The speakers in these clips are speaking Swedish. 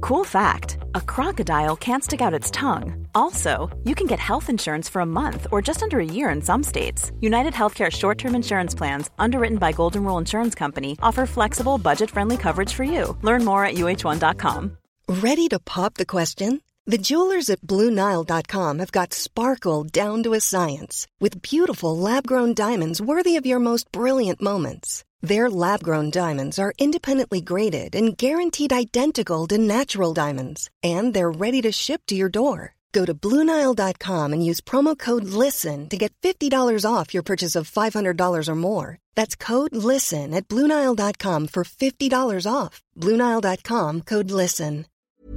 Cool fact, a crocodile can't stick out its tongue. Also, you can get health insurance for a month or just under a year in some states. United Healthcare short-term insurance plans, underwritten by Golden Rule Insurance Company, offer flexible, budget-friendly coverage for you. Learn more at uh1.com. Ready to pop the question? The jewelers at BlueNile.com have got sparkle down to a science with beautiful lab-grown diamonds worthy of your most brilliant moments. Their lab-grown diamonds are independently graded and guaranteed identical to natural diamonds, and they're ready to ship to your door. Go to BlueNile.com and use promo code LISTEN to get $50 off your purchase of $500 or more. That's code LISTEN at BlueNile.com for $50 off. BlueNile.com, code LISTEN.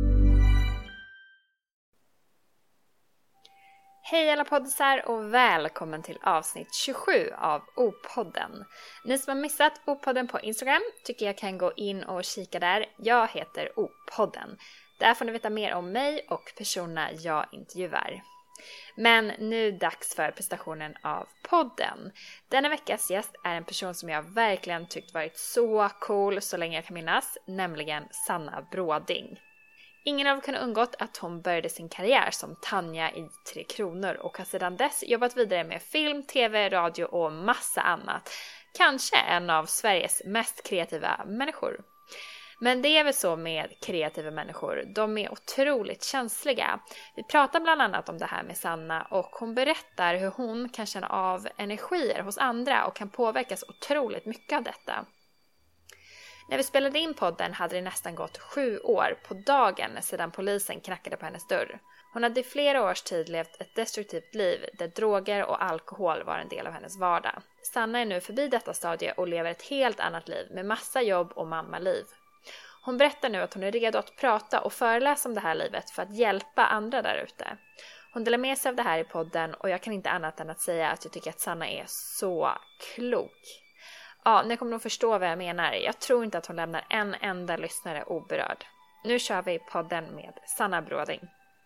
Hej alla poddisar och välkommen till avsnitt 27 av O-podden. Ni som har missat O-podden på Instagram tycker jag kan gå in och kika där. Jag heter O-podden. Där får ni veta mer om mig och personerna jag intervjuar. Men nu dags för presentationen av podden. Denna veckas gäst är en person som jag verkligen tyckt varit så cool så länge jag kan minnas, nämligen Sanna Bråding. Ingen av er kunde undgått att hon började sin karriär som Tanja i Tre Kronor och har sedan dess jobbat vidare med film, tv, radio och massa annat. Kanske en av Sveriges mest kreativa människor. Men det är väl så med kreativa människor, de är otroligt känsliga. Vi pratar bland annat om det här med Sanna och hon berättar hur hon kan känna av energier hos andra och kan påverkas otroligt mycket av detta. När vi spelade in podden hade det nästan gått 7 år på dagen sedan polisen knackade på hennes dörr. Hon hade i flera års tid levt ett destruktivt liv där droger och alkohol var en del av hennes vardag. Sanna är nu förbi detta stadie och lever ett helt annat liv med massa jobb och mammaliv. Hon berättar nu att hon är redo att prata och föreläsa om det här livet för att hjälpa andra där ute. Hon delar med sig av det här i podden och jag kan inte annat än att säga att jag tycker att Sanna är så klok. Ja, ni kommer nog förstå vad jag menar. Jag tror inte att hon lämnar en enda lyssnare oberörd. Nu kör vi podden med Sanna Bråding.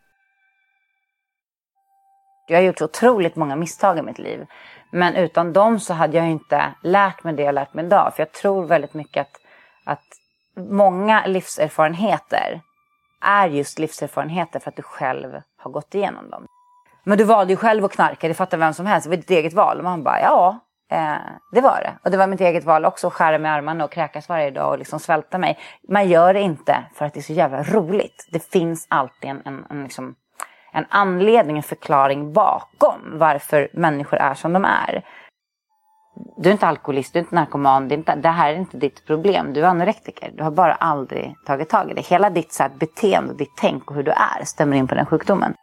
Jag har gjort otroligt många misstag i mitt liv. Men utan dem så hade jag inte lärt mig det jag lärt mig idag. För jag tror väldigt mycket att många livserfarenheter är just livserfarenheter för att du själv har gått igenom dem. Men du valde ju själv att knarka, det fattar vem som helst. Det var ditt eget val. Och man bara, ja, det var det. Och det var mitt eget val också, att skära med armarna och kräkas varje dag och liksom svälta mig. Man gör det inte för att det är så jävla roligt. Det finns alltid en anledning, en förklaring bakom varför människor är som de är. Du är inte alkoholist, du är inte narkoman, det här är inte ditt problem. Du är anorektiker, du har bara aldrig tagit tag i det. Hela ditt så här, beteende, ditt tänk och hur du är stämmer in på den sjukdomen.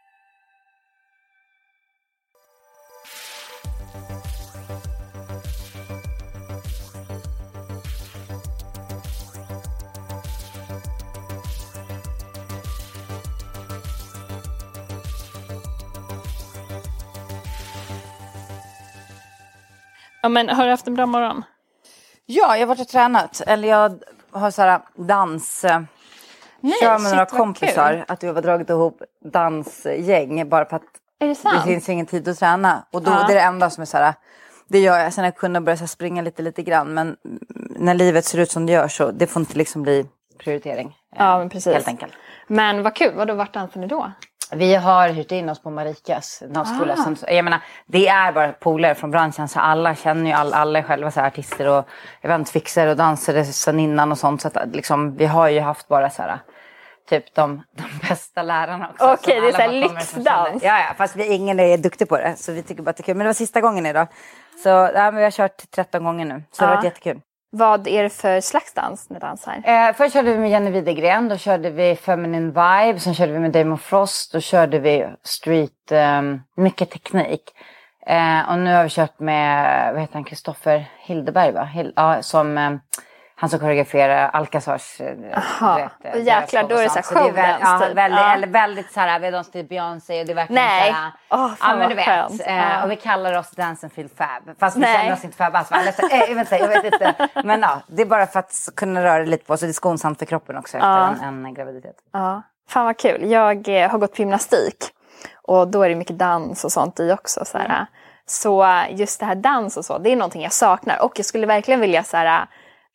Ja, men har du haft en bra morgon? Ja, jag har varit och tränat. Eller jag har sådär dans... kör med några kompisar. Kul. Att jag har dragit ihop dansgäng. Bara för att det finns ingen tid att träna. Och då det är det enda som är såhär... Det gör jag. Sen har jag kunnat börja springa lite grann. Men när livet ser ut som det gör så... Det får inte liksom bli prioritering. Ja, men precis. Helt enkelt. Men vad kul. Vad då vart dansar ni då? Vi har hyrt in oss på Marikas dansskola. Jag menar, det är bara polare från branschen. Så alla känner ju, alla är själva så här artister och eventfixare och dansare sen innan och sånt. Så att liksom, vi har ju haft bara så här, typ de bästa lärarna också. Okej, det är så här lyxdans. Ja, fast ingen är duktig på det. Så vi tycker bara att det är kul. Men det var sista gången idag. Så ja, vi har kört 13 gånger nu. Så det har varit jättekul. Vad är det för slags dans ni dansar? Först körde vi med Jenny Widegren. Då körde vi Feminine Vibe. Sen körde vi med Damon Frost. Då körde vi street. Mycket teknik. Och nu har vi kört med, vad heter han, Kristoffer Hildeberg va? Som han som koreograferar Alcazars. Jaha, jäklar, då är det så här showdance typ. Väldigt så här, vi dans till Beyoncé. Och det är verkligen nej, ja men du vet. Och vi kallar oss Dance and Feel Fab. Fast vi känner oss inte fab alls. Jag vet inte. Men ja, det är bara för att kunna röra lite på. Så det är skonsamt för kroppen också efter en graviditet. Ja, fan vad kul. Jag har gått på gymnastik. Och då är det mycket dans och sånt i också. Så, så just det här dans och så, det är någonting jag saknar. Och jag skulle verkligen vilja så här,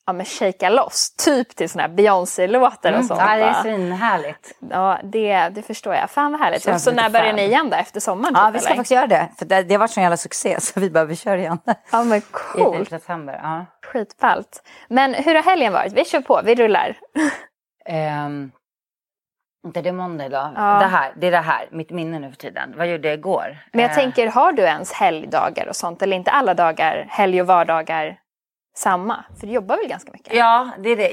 men shakea loss. Typ till såna här Beyoncé-låtar och sånt. Ja, det är svinhärligt. Ja, det förstår jag. Fan vad härligt. Och så när börjar ni igen då? Efter sommaren? Ja, vi ska faktiskt göra det. För det har varit sån jävla succé så vi behöver köra igen. Ja, men coolt. I september, ja. Skitballt. Men hur har helgen varit? Vi kör på, vi rullar. Inte det måndag idag. Ja. Det är det här, mitt minne nu för tiden. Vad gjorde jag igår? Men jag tänker, har du ens helgdagar och sånt? Eller inte alla dagar, helg och vardagar samma? För du jobbar väl ganska mycket? Ja, det är det.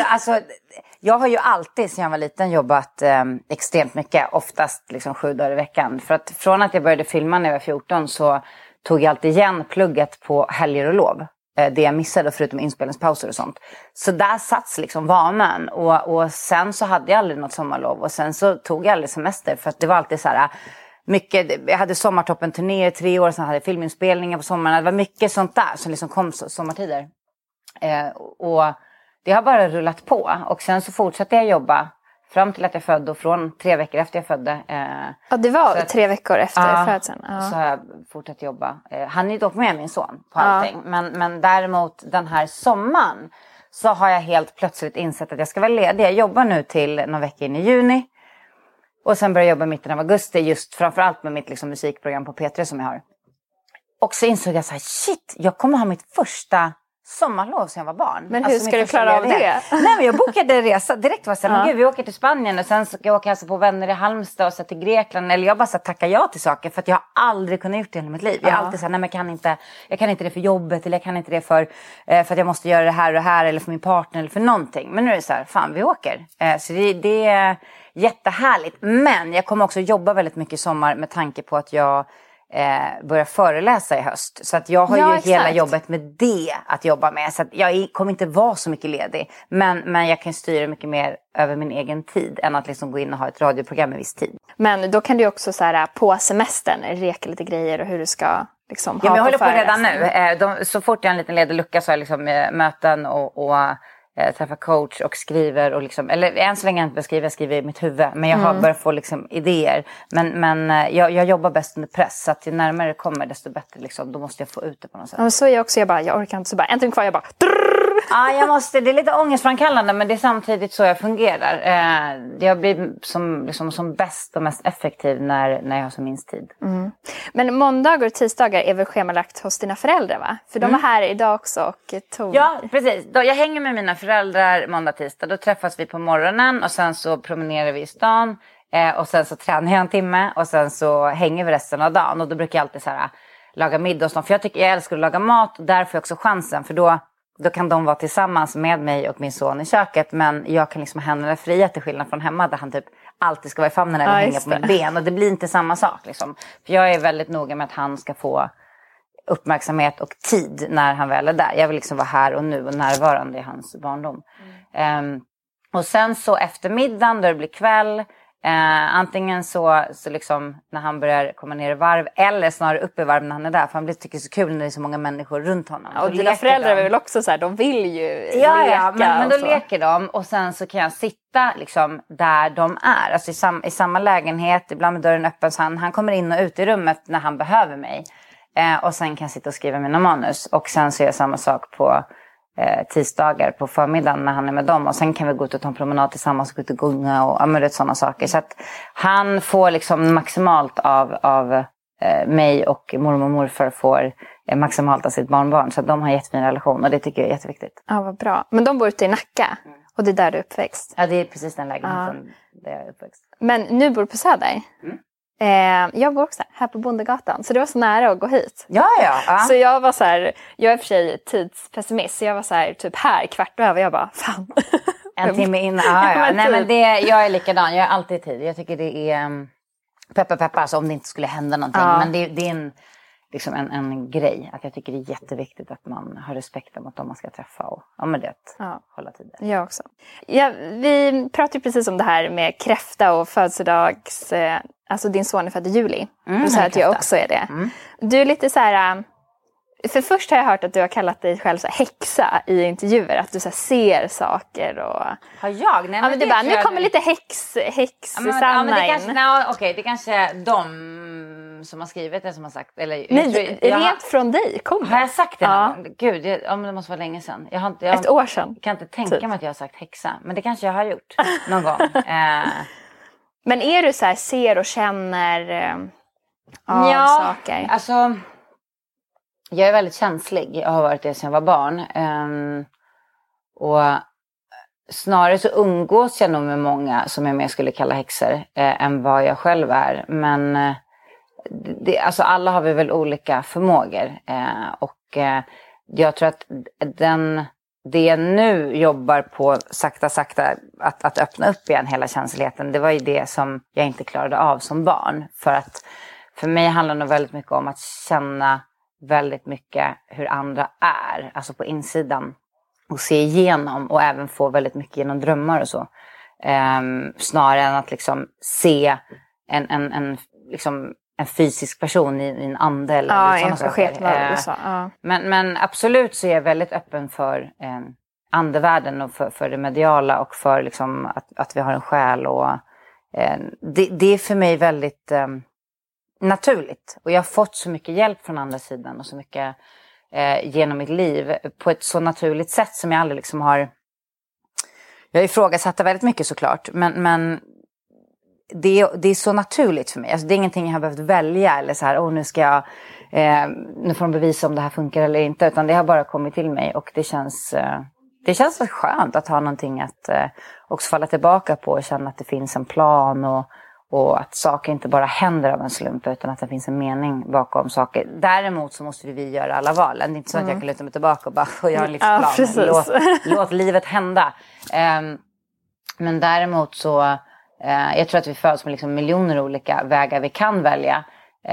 Jag har ju alltid sedan jag var liten jobbat extremt mycket. Oftast liksom 7 dagar i veckan. För att från att jag började filma när jag var 14 så tog jag alltid igen plugget på helger och lov. Det jag missade förutom inspelningspauser och sånt. Så där satts liksom vanan. Och sen så hade jag aldrig något sommarlov. Och sen så tog jag aldrig semester. För att det var alltid så här mycket. Jag hade sommartoppen-turnéer i 3 år. Sen hade jag filminspelningar på sommaren. Det var mycket sånt där som liksom kom sommartider. Och det har bara rullat på. Och sen så fortsatte jag jobba. Fram till att jag födde och från 3 veckor efter jag födde. Ja, det var 3 veckor efter födseln. Ja, så har jag fortsatt jobba. Han är ju dock med min son på allting. Men däremot den här sommaren så har jag helt plötsligt insett att jag ska vara ledig. Jag jobbar nu till några veckor in i juni. Och sen börjar jag jobba mitten av augusti. Just framförallt med mitt liksom, musikprogram på P3 som jag har. Och så insåg jag så här, shit, jag kommer ha mitt första sommarlov sen jag var barn. Men hur ska du klara av det? Nej, men jag bokade resa direkt. Var så här, men gud, vi åker till Spanien och sen ska jag åka alltså på vänner i Halmstad och så till Grekland. Eller jag bara så här, tackar ja till saker för att jag har aldrig kunnat gjort det i hela mitt liv. Jag har alltid sagt, nej men jag kan inte det för jobbet eller jag kan inte det för att jag måste göra det här och det här eller för min partner eller för någonting. Men nu är det så här, fan vi åker. Så det är jättehärligt. Men jag kommer också jobba väldigt mycket i sommar med tanke på att jag börja föreläsa i höst. Så att jag har ju hela jobbet med det att jobba med. Så att jag kommer inte vara så mycket ledig. Men jag kan styra mycket mer över min egen tid än att liksom gå in och ha ett radioprogram i viss tid. Men då kan du också så här, på semestern reka lite grejer och hur du ska liksom, ha men jag håller på redan nu. Så fort jag har en liten ledig lucka så har jag liksom möten och träffar coach och skriver och liksom, eller än så länge jag inte skriver i mitt huvud, men jag har börjat få liksom idéer, men jag jobbar bäst under press, så att ju närmare det kommer desto bättre liksom, då måste jag få ut det på något sätt. Ja, så är jag också, jag orkar inte, så bara en timme kvar, jag bara ja, det är lite ångestframkallande, men det är samtidigt så jag fungerar. Jag blir som bäst och mest effektiv när jag har som minst tid. Men måndagar och tisdagar är väl schemalagt hos dina föräldrar, va? För de var här idag också och tog... Ja, precis. Jag hänger med mina föräldrar måndag, tisdag. Då träffas vi på morgonen och sen så promenerar vi i stan. Och sen så tränar jag en timme och sen så hänger vi resten av dagen. Och då brukar jag alltid så här, laga middag och sånt. För jag älskar att laga mat och där får jag också chansen. För då kan de vara tillsammans med mig och min son i köket. Men jag kan liksom hända fria till skillnad från hemma där han typ alltid ska vara i famnen eller hänga på min ben. Och det blir inte samma sak liksom. För jag är väldigt noga med att han ska få uppmärksamhet och tid när han väl är där. Jag vill liksom vara här och nu och närvarande i hans barndom. Och sen så eftermiddagen då det blir kväll. Antingen så liksom när han börjar komma ner i varv eller snarare upp i varv när han är där, för han tycker det är så kul när det är så många människor runt honom. Och dina föräldrar är väl också så här, de vill ju leka. Men då leker de och sen så kan jag sitta liksom där de är, alltså i samma lägenhet, ibland med dörren öppen, så han kommer in och ut i rummet när han behöver mig. Och sen kan jag sitta och skriva mina manus och sen så är jag samma sak på tisdagar på förmiddagen när han är med dem, och sen kan vi gå ut och ta en promenad tillsammans och gå ut och gunga och sådana saker, så att han får liksom maximalt av mig, och mormor och morfar får maximalt av sitt barnbarn, så att de har en jättefin relation och det tycker jag är jätteviktigt. Ja, vad bra. Men de bor ute i Nacka och det är där du är uppväxt? Ja, det är precis den lägenheten där jag är uppväxt. Men nu bor du på Söder? Jag bor också här på Bondegatan, så det var så nära att gå hit. Ja. Så jag var så här, jag är för sig tidspessimist, så jag var så här typ här 15:15, jag bara fan. En timme innan, Nej, men jag är likadan, jag är alltid i tid. Jag tycker det är peppar, alltså om det inte skulle hända någonting. Men det är en grej, att jag tycker det är jätteviktigt att man har respekt mot dem man ska träffa och hålla tiden. Jag också. Vi pratade ju precis om det här med kräfta och födelsedags... Alltså din son är född i juli. Du sa att jag också är det. Du är lite så här... För först har jag hört att du har kallat dig själv så här häxa i intervjuer. Att du så här ser saker och... Har jag? Nej, men du bara, nu kommer lite häx Sanna in. Okej, det kanske de som har skrivit det som har sagt. Eller, rent från dig kom det. Har jag sagt det någon gång? Gud, det måste vara länge sedan. Ett år sedan. Jag kan inte tänka mig att jag har sagt häxa. Men det kanske jag har gjort någon gång. Men är du så här, ser och känner saker? Alltså, jag är väldigt känslig. Jag har varit det sedan jag var barn. Och snarare så umgås jag nog med många som jag mer skulle kalla häxor än vad jag själv är. Men alltså alla har vi väl olika förmågor. Och jag tror att det jag nu jobbar på sakta att öppna upp igen hela känsligheten. Det var ju det som jag inte klarade av som barn. För mig handlar det nog väldigt mycket om att känna väldigt mycket hur andra är. Alltså på insidan. Och se igenom och även få väldigt mycket genom drömmar och så. Snarare än att liksom se en fysisk person i en ande eller sådana saker. Men absolut så är jag väldigt öppen för andevärlden och för det mediala och för liksom att vi har en själ. Och, det är för mig väldigt naturligt. Och jag har fått så mycket hjälp från andra sidan och så mycket genom mitt liv på ett så naturligt sätt som jag aldrig liksom har. Jag ifrågasatt det väldigt mycket såklart, men det är så naturligt för mig. Alltså det är ingenting jag har behövt välja eller så här, nu ska jag nu får de bevisa om det här funkar eller inte, utan det har bara kommit till mig och det känns så skönt att ha någonting att också falla tillbaka på och känna att det finns en plan och att saker inte bara händer av en slump utan att det finns en mening bakom saker. Däremot så måste vi göra alla valen. Det är inte så att jag kan luta mig tillbaka och bara få göra en livsplan. Låt livet hända. Men däremot så jag tror att vi föds med liksom miljoner olika vägar vi kan välja.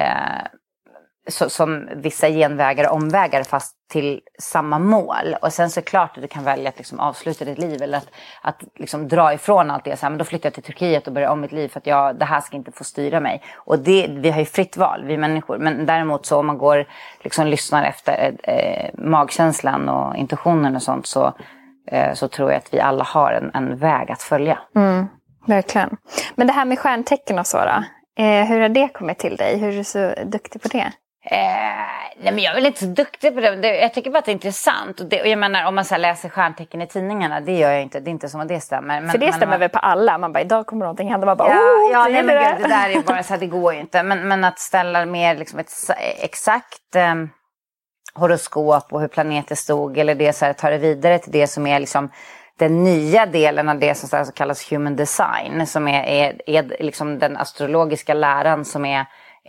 Som vissa genvägar och omvägar fast till samma mål. Och sen så är det klart att du kan välja att liksom avsluta ditt liv eller att liksom dra ifrån allt det. Så här, men då flyttar jag till Turkiet och börjar om mitt liv för att det här ska inte få styra mig. Och vi har ju fritt val, vi människor. Men däremot så om man går liksom lyssnar efter magkänslan och intuitionen och sånt så tror jag att vi alla har en väg att följa. Verkligen. Men det här med stjärntecken och så då? Hur har det kommit till dig? Hur är du så duktig på det? Nej, men jag är väl inte så duktig på det. Jag tycker bara att det är intressant. Och jag menar, om man så läser stjärntecken i tidningarna, det gör jag inte. Det är inte som att det stämmer. Men, för det stämmer väl på alla? Man bara, idag kommer någonting hända. Man bara, nej, men gud, det där är bara så här, det går ju inte. Men att ställa mer liksom ett exakt horoskop och hur planeter stod, eller det så här, tar det vidare till det som är liksom den nya delen av det som så kallas human design, som är liksom den astrologiska läran som är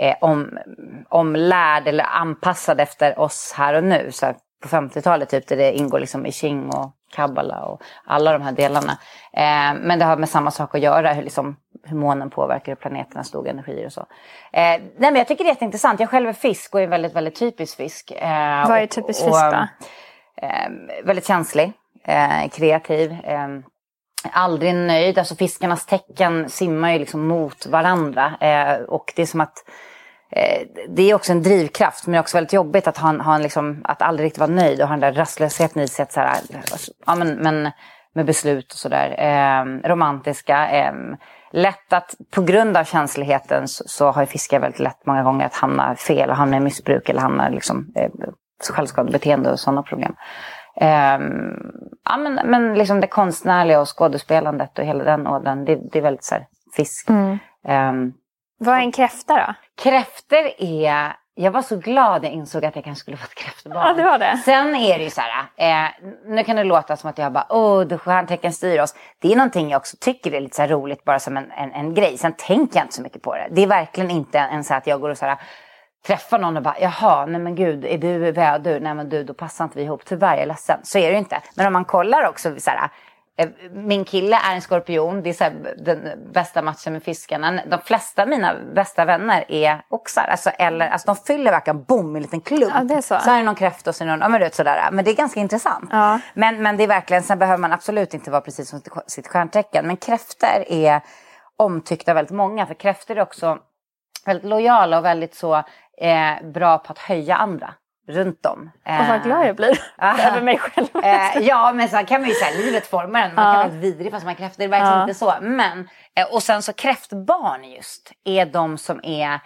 omlärd eller anpassad efter oss här och nu. Så här, på 50-talet typ, där det ingår liksom I Ching och Kabbala och alla de här delarna. Men det har med samma sak att göra, hur månen påverkar planeternas stora energier och så. Nej, men jag tycker det är jätteintressant. Jag själv är fisk och är väldigt, väldigt typisk fisk. Vad är typisk fisk då? Väldigt känslig. Kreativ, aldrig nöjd. Alltså fiskarnas tecken simmar ju liksom mot varandra och det är som att det är också en drivkraft, men det är också väldigt jobbigt att ha en liksom, att aldrig riktigt vara nöjd och ha den där rastlösheten i sig, så här, men med beslut och sådär. Romantiska, lätt att på grund av känsligheten så har ju fiskar väldigt lätt många gånger att hamna fel och hamna i missbruk eller hamna liksom självskadebeteende och sådana problem. Men liksom det konstnärliga och skådespelandet och hela den ådran, det är väldigt så här fisk. Vad är en kräfta då? Kräfter jag var så glad jag insåg att jag kanske skulle få ett kräftbarn. Ja, det var det. Sen är det ju så här, nu kan det låta som att jag bara, det stjärntecken styr oss. Det är någonting jag också tycker är lite så här roligt, bara som en grej. Sen tänker jag inte så mycket på det. Det är verkligen inte en så här att jag går och så här träffar någon och bara, jaha, nej men gud, är du vädur? Nej men du, då passar inte vi ihop, tyvärr, jag är ledsen. Så är det ju inte. Men om man kollar också så här, min kille är en skorpion, det är så här, den bästa matchen med fiskarna. De flesta av mina bästa vänner är oxar, alltså de fyller verkligen i en liten klump. Ja, det är så. Så är det någon kräfta och så är det någon, men det är sådär. Men det är ganska intressant. Ja. Men det är verkligen, sen behöver man absolut inte vara precis som sitt stjärntecken. Men kräfter är omtyckta väldigt många, för kräfter är också väldigt lojala och väldigt så bra på att höja andra runt om. Och vad glad jag blir över mig själv. Ja, men så kan man ju säga, livet formar en. Man kan vara vidrig fast man kräfter, det är verkligen inte så. Men, och sen så kräftbarn just är de som är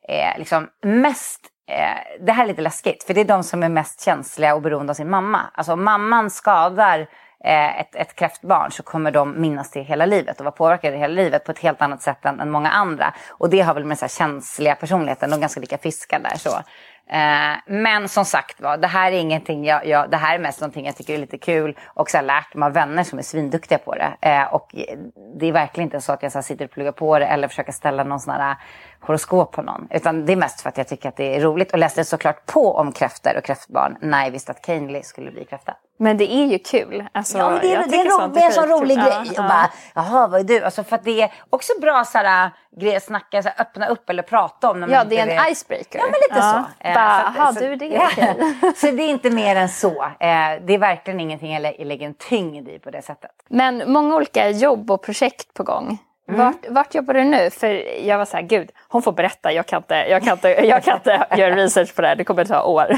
liksom mest, det här är lite läskigt, för det är de som är mest känsliga och beroende av sin mamma. Alltså om mamman skadar ett kräftbarn så kommer de minnas det hela livet och vara påverkade hela livet på ett helt annat sätt än många andra. Och det har väl med så här känsliga personligheten, de är ganska lika fiskar där så. Men som sagt det här är ingenting det här är mest någonting jag tycker är lite kul och så har lärt mig av vänner som är svinduktiga på det. Och det är verkligen inte så att jag så sitter och pluggar på det eller försöker ställa någon sån här horoskop på någon, utan det är mest för att jag tycker att det är roligt och läste såklart på om kräftor och kräftbarn när jag visste att Kainli skulle bli kräfta. Men det är ju kul. Alltså, ja, men det är en sån rolig grej. Och bara, jaha, vad är du? Alltså, för att det är också bra såhär, grejer att snacka, såhär, öppna upp eller prata om. Ja, det är en icebreaker. Ja, men lite så. Jaha, du är det. Ja. Så det är inte mer än så. Det är verkligen ingenting jag lägger en tyngd i på det sättet. Men många olika jobb och projekt på gång. Vart jobbar du nu? För jag var så här, gud, hon får berätta. Jag kan inte göra research på det här. Det kommer ta år.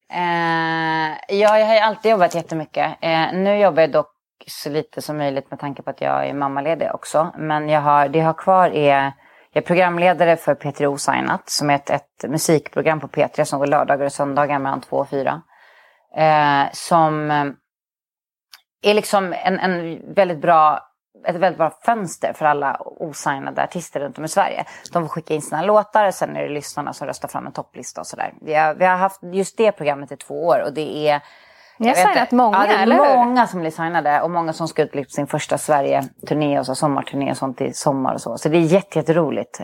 Ja, jag har ju alltid jobbat jättemycket. Nu jobbar jag dock så lite som möjligt med tanke på att jag är mammaledig också. Men det jag har kvar är, jag är programledare för P3 Osignat, som är ett musikprogram på P3 som går lördagar och söndagar mellan 2 och 4. Som är liksom ett väldigt bra fönster för alla osignade artister runt om i Sverige. De får skicka in sina låtar och sen är det lyssnarna som röstar fram en topplista och sådär. Vi har haft just det programmet i 2 år och det är... Ni har signat många, det är eller många som blir signade och många som ska ut på sin första Sverige-turné och så sommarturné och sånt i sommar och så. Så det är jätteroligt.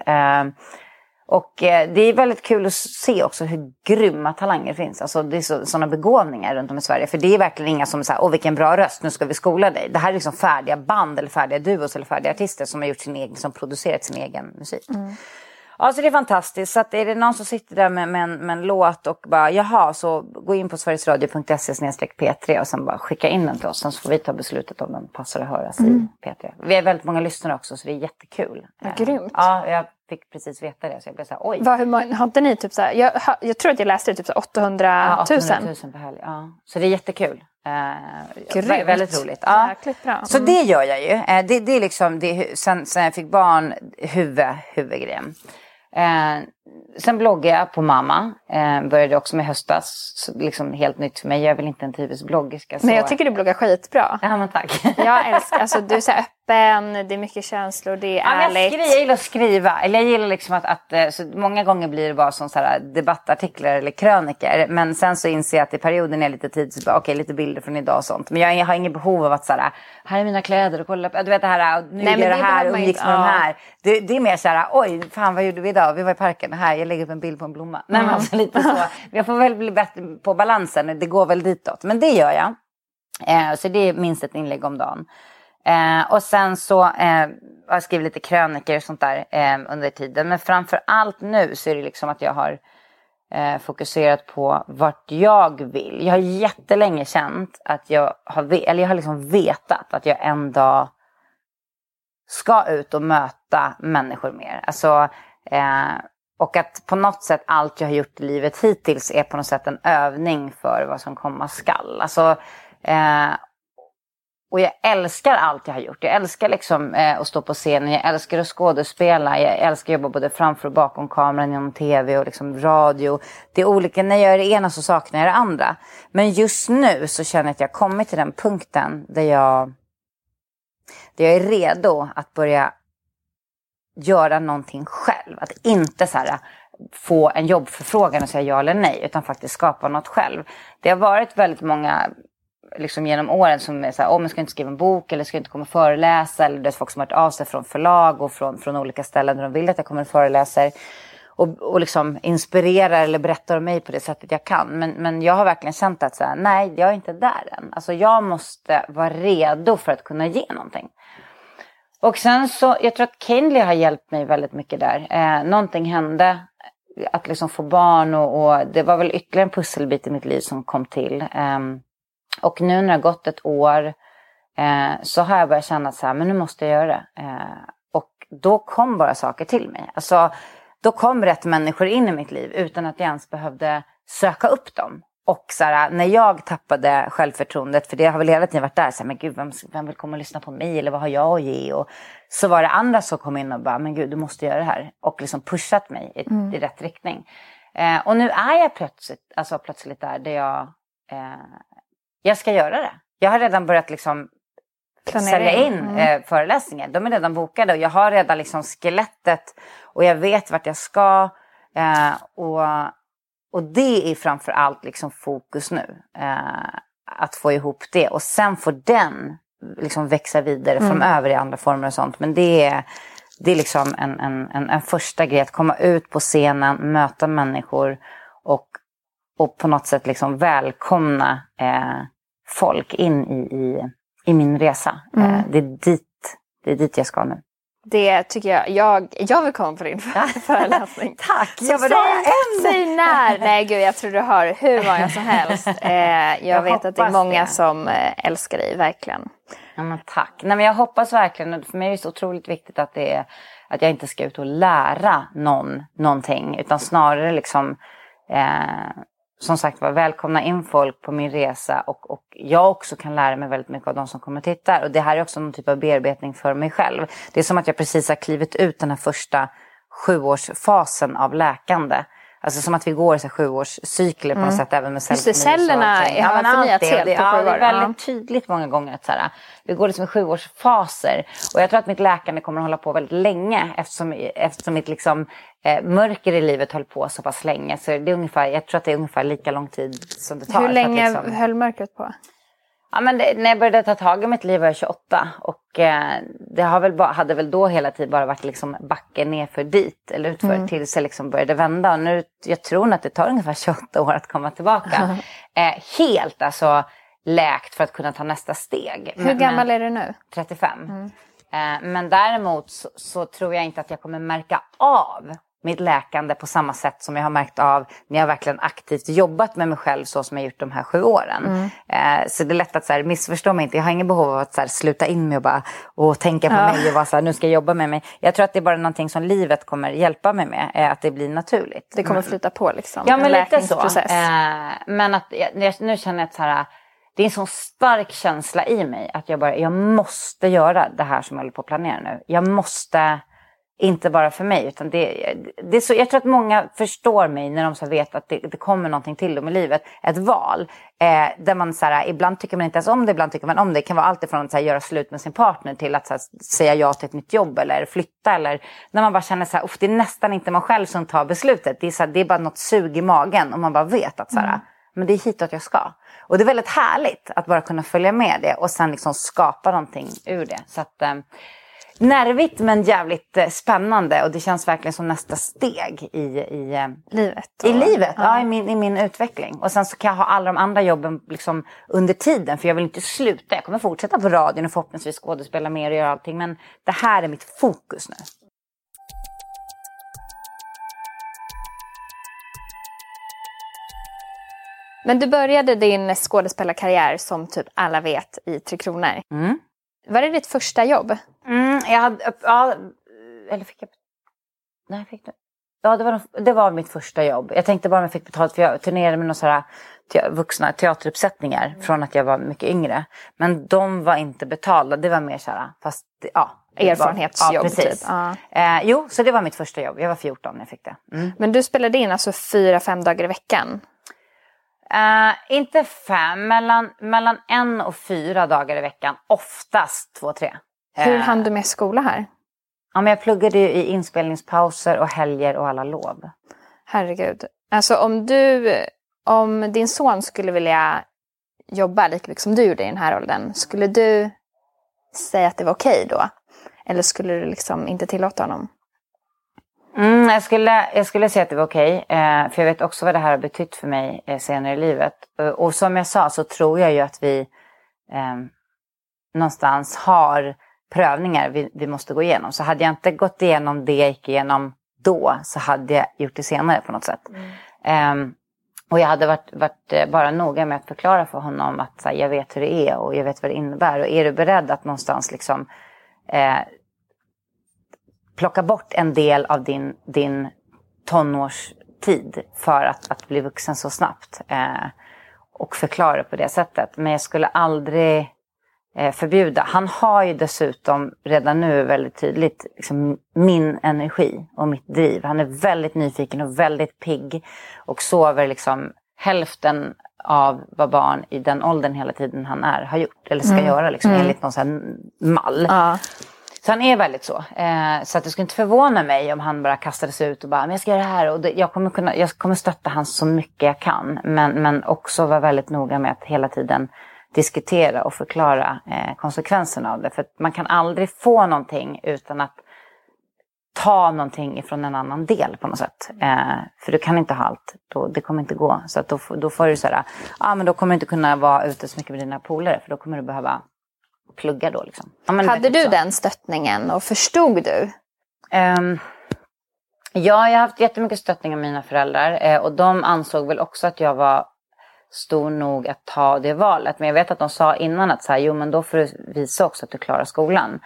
Och det är väldigt kul att se också hur grymma talanger finns. Alltså det är sådana begåvningar runt om i Sverige. För det är verkligen inga som säger, vilken bra röst, nu ska vi skola dig. Det här är liksom färdiga band eller färdiga duos eller färdiga artister som har gjort som producerat sin egen musik. Ja, så det är fantastiskt. Så att är det någon som sitter där med en låt och bara, jaha, så gå in på sverigesradio.se/P3 och sen bara skicka in den till oss. Sen så får vi ta beslutet om den passar att höras i P3. Vi har väldigt många lyssnare också, så det är jättekul. Grymt. Ja, jag fick precis veta det, så jag blev så här, oj. Har inte ni typ så här, jag tror att jag läste det typ så 800 000. 800 000 per helg, ja. Så det är jättekul. Väldigt roligt. Ja. Jäkligt bra. Så det gör jag ju. Det är liksom, sen jag fick barn, huvudgrejen. Sen bloggade jag på mamma. Började också med höstas. Så liksom helt nytt för mig. Jag är väl inte en typisk bloggerska. Men jag tycker du bloggar skitbra. Ja, men tack. Jag älskar, alltså du är så öppen. Det är mycket känslor, det är ärligt. Jag gillar att skriva. Eller jag gillar liksom att så många gånger blir det bara som så här debattartiklar eller kröniker. Men sen så inser jag att i perioden är lite tid. Så okej, lite bilder från idag och sånt. Men jag har inget behov av att så här är mina kläder och kolla på. Du vet det här, nu gör det här och umgicks med de här. Det är mer så här, oj, fan vad gjorde vi idag? Vi var i parken. Här, jag lägger upp en bild på en blomma. Nej, men alltså lite så. Jag får väl bli bättre på balansen. Det går väl ditåt. Men det gör jag. Så det är minst ett inlägg om dagen. Och sen så har jag skrivit lite kröniker och sånt där under tiden. Men framför allt nu så är det liksom att jag har fokuserat på vart jag vill. Jag har jättelänge känt att jag har liksom vetat att jag en dag ska ut och möta människor mer. Alltså, och att på något sätt allt jag har gjort i livet hittills är på något sätt en övning för vad som komma skall. Alltså, och jag älskar allt jag har gjort. Jag älskar liksom att stå på scenen. Jag älskar att skådespela. Jag älskar att jobba både framför och bakom kameran, genom tv och liksom radio. Det är olika. När jag gör det ena så saknar jag det andra. Men just nu så känner jag att jag kommit till den punkten där jag är redo att börja göra någonting själv. Att inte så här få en jobbförfrågan och säga ja eller nej, utan faktiskt skapa något själv. Det har varit väldigt många liksom genom åren som är så här, man ska inte skriva en bok eller ska inte komma och föreläsa, eller det är folk som har hört av sig från förlag och från olika ställen där de vill att jag kommer och föreläser och liksom inspirerar eller berättar om mig på det sättet jag kan. Men jag har verkligen känt att så här, nej, jag är inte där än. Alltså jag måste vara redo för att kunna ge någonting. Och sen så, jag tror att Kainli har hjälpt mig väldigt mycket där. Någonting hände, att liksom få barn och det var väl ytterligare en pusselbit i mitt liv som kom till. Och nu när det har gått ett år så har jag börjat känna så här, men nu måste jag göra det. Och då kom bara saker till mig. Alltså, då kom rätt människor in i mitt liv utan att jag ens behövde söka upp dem. Och så här, när jag tappade självförtroendet, för det har väl hela tiden varit där, så här, men gud, vem vill komma och lyssna på mig, eller vad har jag att ge? Och så var det andra som kom in och bara, men gud, du måste göra det här. Och liksom pushat mig i rätt riktning. Och nu är jag plötsligt där jag ska göra det. Jag har redan börjat liksom sälja in föreläsningar. De är redan bokade och jag har redan liksom skelettet och jag vet vart jag ska. Och det är framför allt liksom fokus nu. Att få ihop det. Och sen får den liksom växa vidare framöver i andra former och sånt. Men det är liksom en första grej. Att komma ut på scenen, möta människor. Och på något sätt liksom välkomna folk in i min resa. Det är dit jag ska nu. Det tycker jag vill komma på din föreläsning. Tack! Säg när! Nej gud, jag tror du har hur många som helst. Jag vet att det är många som älskar dig, verkligen. Ja, men tack. Nej, men jag hoppas verkligen, för mig är det så otroligt viktigt att jag inte ska ut och lära någonting. Utan snarare liksom, som sagt var, välkomna in folk på min resa. Och jag också kan lära mig väldigt mycket av de som kommer titta. Och det här är också någon typ av bearbetning för mig själv. Det är som att jag precis har klivit ut den här första 7-årsfasen av läkande. Alltså som att vi går i 7-årscykler på något sätt, även med cellförnyelse. Just det, cellerna har förnyats helt på 7 år. Det är väldigt tydligt många gånger att så här, vi går liksom i 7-årsfaser. Och jag tror att mitt läkande kommer att hålla på väldigt länge eftersom mitt liksom, mörker i livet höll på så pass länge. Så det är ungefär, jag tror att det är ungefär lika lång tid som det tar. Hur länge höll mörkret på? Ja, men när jag började ta tag i mitt liv var jag 28 och det hade väl då hela tiden bara varit liksom backen nerför dit eller utför tills jag liksom började vända. Och nu, jag tror att det tar ungefär 28 år att komma tillbaka. Helt alltså läkt för att kunna ta nästa steg. Hur gammal är du nu? 35. Men däremot så tror jag inte att jag kommer märka av mitt läkande på samma sätt som jag har märkt av när jag verkligen aktivt jobbat med mig själv så som jag gjort de här 7 åren. Så det är lätt att så här, missförstå mig inte. Jag har ingen behov av att så här, sluta in mig och tänka på mig och vara så här, nu ska jag jobba med mig. Jag tror att det är bara någonting som livet kommer hjälpa mig med, att det blir naturligt. Det kommer flytta på liksom. Ja, men lite så. Men att nu känner jag att så här, det är en sån stark känsla i mig att jag måste göra det här som jag håller på att planera nu. Jag måste, inte bara för mig, utan det är så, jag tror att många förstår mig när de så vet att det kommer någonting till dem i livet. Ett val där man så här, ibland tycker man inte ens om det, ibland tycker man om det. Det kan vara allt ifrån att så här, göra slut med sin partner till att så här, säga ja till ett nytt jobb eller flytta. Eller när man bara känner så här, det är nästan inte man själv som tar beslutet. Det är, så här, det är bara något sug i magen och man bara vet att så här, men det är hitåt jag ska. Och det är väldigt härligt att bara kunna följa med det och sen liksom skapa någonting ur det. Så att nervigt men jävligt spännande och det känns verkligen som nästa steg i livet. I livet, ja, i min utveckling. Och sen så kan jag ha alla de andra jobben liksom under tiden, för jag vill inte sluta. Jag kommer fortsätta på radion och förhoppningsvis skådespela mer och göra allting, men det här är mitt fokus nu. Men du började din skådespelarkarriär som typ alla vet i 3 Kronor. Var det ditt första jobb? Jag hade, eller fick jag... Nej, fick det. Ja, det var mitt första jobb. Jag tänkte bara om jag fick betalt, för jag turnerade med några vuxna teateruppsättningar från att jag var mycket yngre. Men de var inte betalda, det var mer såhär, fast erfarenhetsjobb. Precis. Typ. Jo, så det var mitt första jobb. Jag var 14 när jag fick det. Men du spelade in alltså 4-5 dagar i veckan? Inte 5, mellan 1 och 4 dagar i veckan. Oftast 2-3. Hur hann du med skola här? Ja, men jag pluggade ju i inspelningspauser och helger och alla lov. Herregud. Alltså om din son skulle vilja jobba lika mycket som du gjorde i den här åldern, skulle du säga att det var okej då? Eller skulle du liksom inte tillåta honom? Jag skulle säga att det var okej. För jag vet också vad det här har betytt för mig senare i livet. Och som jag sa så tror jag ju att vi någonstans har prövningar vi måste gå igenom. Så hade jag inte gått igenom det jag gick igenom då, så hade jag gjort det senare på något sätt. Och jag hade varit bara noga med att förklara för honom att så här, jag vet hur det är och jag vet vad det innebär. Och är du beredd att någonstans liksom plocka bort en del av din tonårstid för att bli vuxen så snabbt. och förklara på det sättet. Men jag skulle aldrig förbjuda. Han har ju dessutom redan nu väldigt tydligt liksom, min energi och mitt driv. Han är väldigt nyfiken och väldigt pigg och sover liksom hälften av vad barn i den åldern hela tiden han har gjort eller ska göra liksom, enligt någon sån här mall. Så han är väldigt så. Så att det skulle inte förvåna mig om han bara kastade sig ut och bara, men jag ska göra det här. Och jag kommer stötta han så mycket jag kan. Men också vara väldigt noga med att hela tiden diskutera och förklara konsekvenserna av det. För att man kan aldrig få någonting utan att ta någonting ifrån en annan del på något sätt. För du kan inte ha allt. Det kommer inte gå. Så att då får du så här, men då kommer du inte kunna vara ute så mycket med dina polare. För då kommer du behöva plugga då liksom. Hade du den stöttningen och förstod du? Ja, jag har haft jättemycket stöttning av mina föräldrar. Och de ansåg väl också att jag var stor nog att ta det valet. Men jag vet att de sa innan att så här, jo men då får du visa också att du klarar skolan.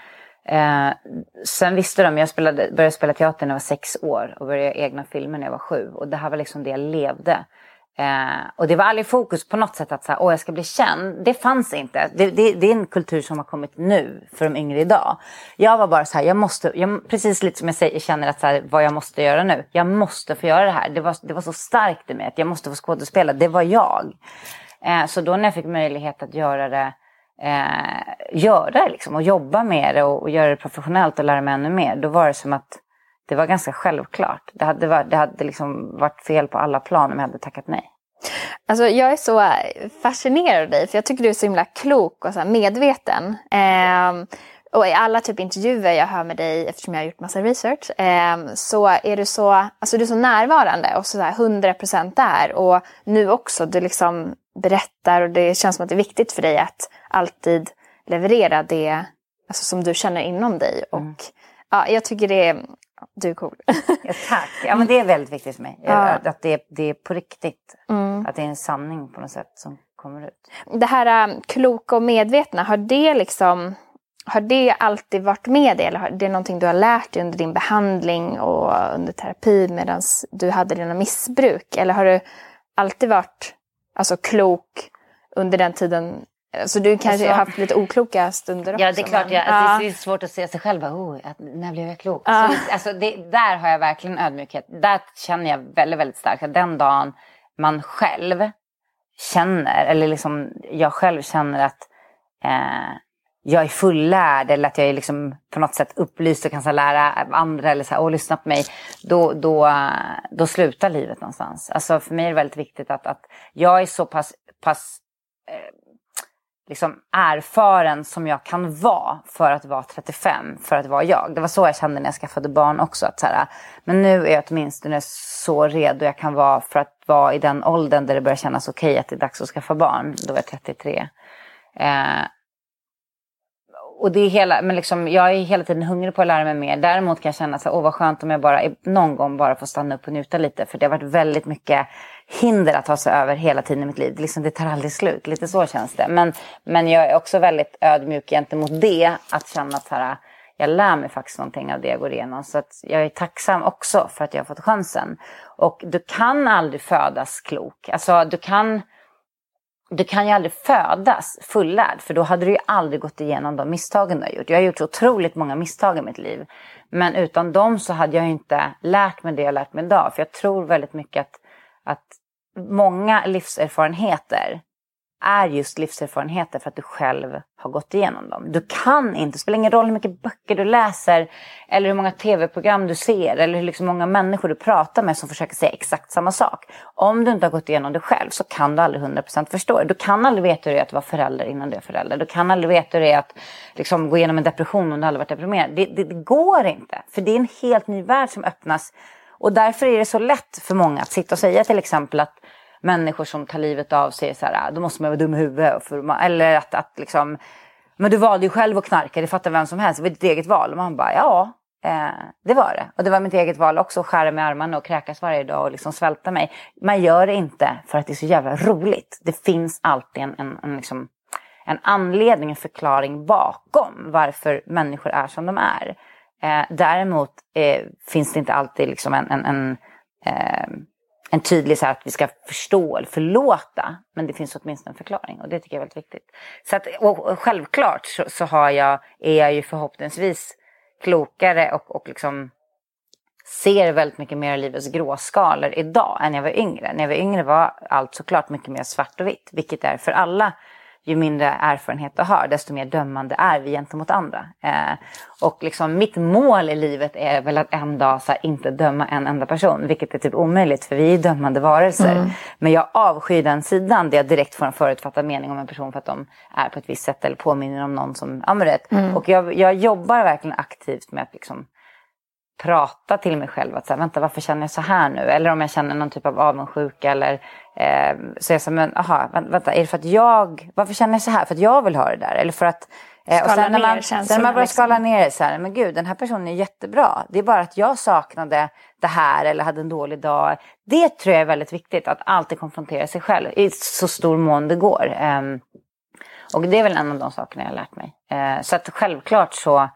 Sen visste de, jag började spela teater när jag var 6 år och började göra egna filmer när jag var 7. Och det här var liksom det jag levde. Och det var aldrig fokus på något sätt att så här, jag ska bli känd. Det fanns inte. Det är en kultur som har kommit nu för de yngre idag. Jag var bara så här, precis lite som jag känner att så här, vad jag måste göra nu. Jag måste få göra det här. Det var så starkt i mig att jag måste få skådespela. Det var jag. Så då när jag fick möjlighet att göra det liksom, och jobba med det och göra det professionellt och lära mig ännu mer, då var det som att det var ganska självklart. Det hade liksom varit fel på alla plan om jag hade tackat nej. Alltså jag är så fascinerad av dig, för jag tycker du är så himla klok och så här medveten. Och i alla typ intervjuer jag hör med dig, eftersom jag har gjort massa research, så är du så, alltså du är så närvarande och så här 100% där. Och nu också, du liksom berättar och det känns som att det är viktigt för dig att alltid leverera det alltså, som du känner inom dig. Och ja, jag tycker du är cool. Ja, tack. Ja, men det är väldigt viktigt för mig. Att det är på riktigt. Att det är en sanning på något sätt som kommer ut. Det här kloka och medvetna, har det alltid varit med dig? Eller har det någonting du har lärt dig under din behandling och under terapi medan du hade dina missbruk? Eller har du alltid varit alltså, klok under den tiden? Så du kanske har haft lite okloka stunder också? Ja, det är klart. Det är svårt att se sig själv. När blev jag klok? Så, där har jag verkligen ödmjukhet. Där känner jag väldigt, väldigt starkt att den dagen man själv känner, eller liksom jag själv känner att jag är fullärd eller att jag är liksom på något sätt upplyst och kan så lära andra eller så här, lyssna på mig, då slutar livet någonstans. Alltså för mig är det väldigt viktigt att jag är så pass liksom erfaren som jag kan vara för att vara 35, för att vara jag. Det var så jag kände när jag skaffade barn också. Att så här, men nu är jag åtminstone så redo jag kan vara för att vara i den åldern där det börjar kännas okej att det är dags att skaffa barn. Då var jag 33. Och det är men liksom, jag är hela tiden hungrig på att lära mig mer. Däremot kan jag känna så här, vad skönt om jag bara någon gång bara får stanna upp och njuta lite. För det har varit väldigt mycket hinder att ta sig över hela tiden i mitt liv. Det tar aldrig slut. Lite så känns det. Men jag är också väldigt ödmjuk gentemot det. Att känna att så här, jag lär mig faktiskt någonting av det jag går igenom. Så att jag är tacksam också för att jag har fått chansen. Och du kan aldrig födas klok. Alltså du kan ju aldrig födas fullärd. För då hade du ju aldrig gått igenom de misstagen du har gjort. Jag har gjort så otroligt många misstag i mitt liv. Men utan dem så hade jag inte lärt mig det jag lärt mig idag. För jag tror väldigt mycket att många livserfarenheter är just livserfarenheter för att du själv har gått igenom dem. Du kan inte, det spelar ingen roll hur mycket böcker du läser eller hur många tv-program du ser eller hur liksom många människor du pratar med som försöker säga exakt samma sak. Om du inte har gått igenom det själv så kan du aldrig 100% förstå det. Du kan aldrig veta hur det är att vara förälder innan du är förälder. Du kan aldrig veta hur det är att liksom gå igenom en depression om du aldrig varit deprimerad. Det går inte, för det är en helt ny värld som öppnas. Och därför är det så lätt för många att sitta och säga till exempel att människor som tar livet av sig så här, då måste man vara dum i huvudet. Eller att liksom, men du valde ju själv att knarka, det fattar vem som helst. Det var ditt eget val. Och man bara, det var det. Och det var mitt eget val också, att skära med armarna och kräkas varje dag och liksom svälta mig. Man gör det inte för att det är så jävla roligt. Det finns alltid en anledning, en förklaring bakom varför människor är som de är. Däremot finns det inte alltid liksom en tydlig så här, att vi ska förstå eller förlåta. Men det finns åtminstone en förklaring. Och det tycker jag är väldigt viktigt. Så att, och självklart så är jag ju förhoppningsvis klokare och liksom ser väldigt mycket mer av livets gråskalor idag än när jag var yngre. När jag var yngre var allt såklart mycket mer svart och vitt. Vilket är för alla, ju mindre erfarenhet du har, desto mer dömande är vi gentemot andra. Och liksom mitt mål i livet är väl att en dag så här, inte döma en enda person. Vilket är typ omöjligt, för vi är dömande varelser. Men jag avskyr den sidan där jag direkt får en förutfattad mening om en person för att de är på ett visst sätt eller påminner om någon som rätt. Och jag jobbar verkligen aktivt med att liksom prata till mig själv att så här, vänta, varför känner jag så här nu? Eller om jag känner någon typ av avundsjuka eller så är jag så här, men vänta, är det för att varför känner jag så här? För att jag vill ha det där? Eller för att och sen när man börjar skala ner det så här, men gud, den här personen är jättebra. Det är bara att jag saknade det här eller hade en dålig dag. Det tror jag är väldigt viktigt, att alltid konfrontera sig själv i så stor mån det går. Och det är väl en av de sakerna jag har lärt mig. Så att självklart så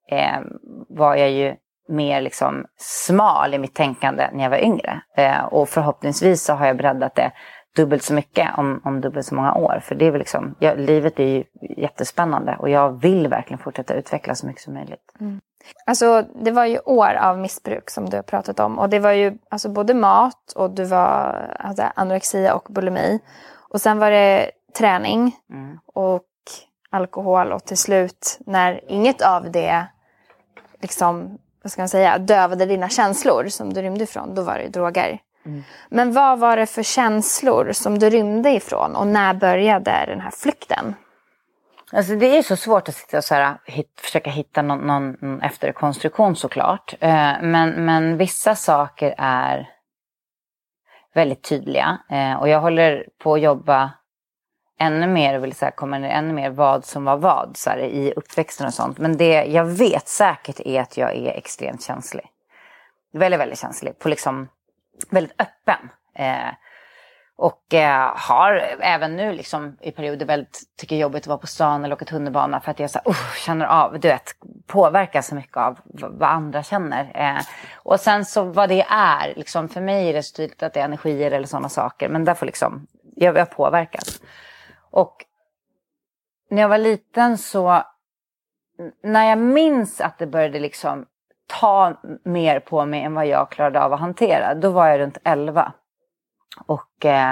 var jag ju mer liksom smal i mitt tänkande när jag var yngre. Och förhoppningsvis så har jag breddat det dubbelt så mycket om dubbelt så många år. För det är väl liksom, livet är ju jättespännande och jag vill verkligen fortsätta utvecklas så mycket som möjligt. Alltså det var ju år av missbruk som du har pratat om. Och det var ju alltså både mat och du var anorexia och bulimi. Och sen var det träning och alkohol. Och till slut när inget av det liksom, vad ska man säga, dövade dina känslor som du rymde ifrån, då var det droger. Men vad var det för känslor som du rymde ifrån och när började den här flykten? Alltså det är så svårt att sitta och så här, försöka hitta någon efterkonstruktion såklart. Men vissa saker är väldigt tydliga. Och jag håller på att jobba ännu mer och vill så här, komma ner ännu mer vad som var vad så här, i uppväxten och sånt. Men det jag vet säkert är att jag är extremt känslig. Väldigt, väldigt känslig. På liksom väldigt öppen. Och har även nu liksom i perioder väldigt tycker jobbigt att vara på stan eller åka tunnelbana för att jag så här, känner av, du vet, påverkas så mycket av vad andra känner. Och sen så vad det är, liksom för mig är det så tydligt att det är energier eller sådana saker. Men därför liksom, jag påverkas. Och när jag var liten så, när jag minns att det började liksom ta mer på mig än vad jag klarade av att hantera, då var jag runt 11. Och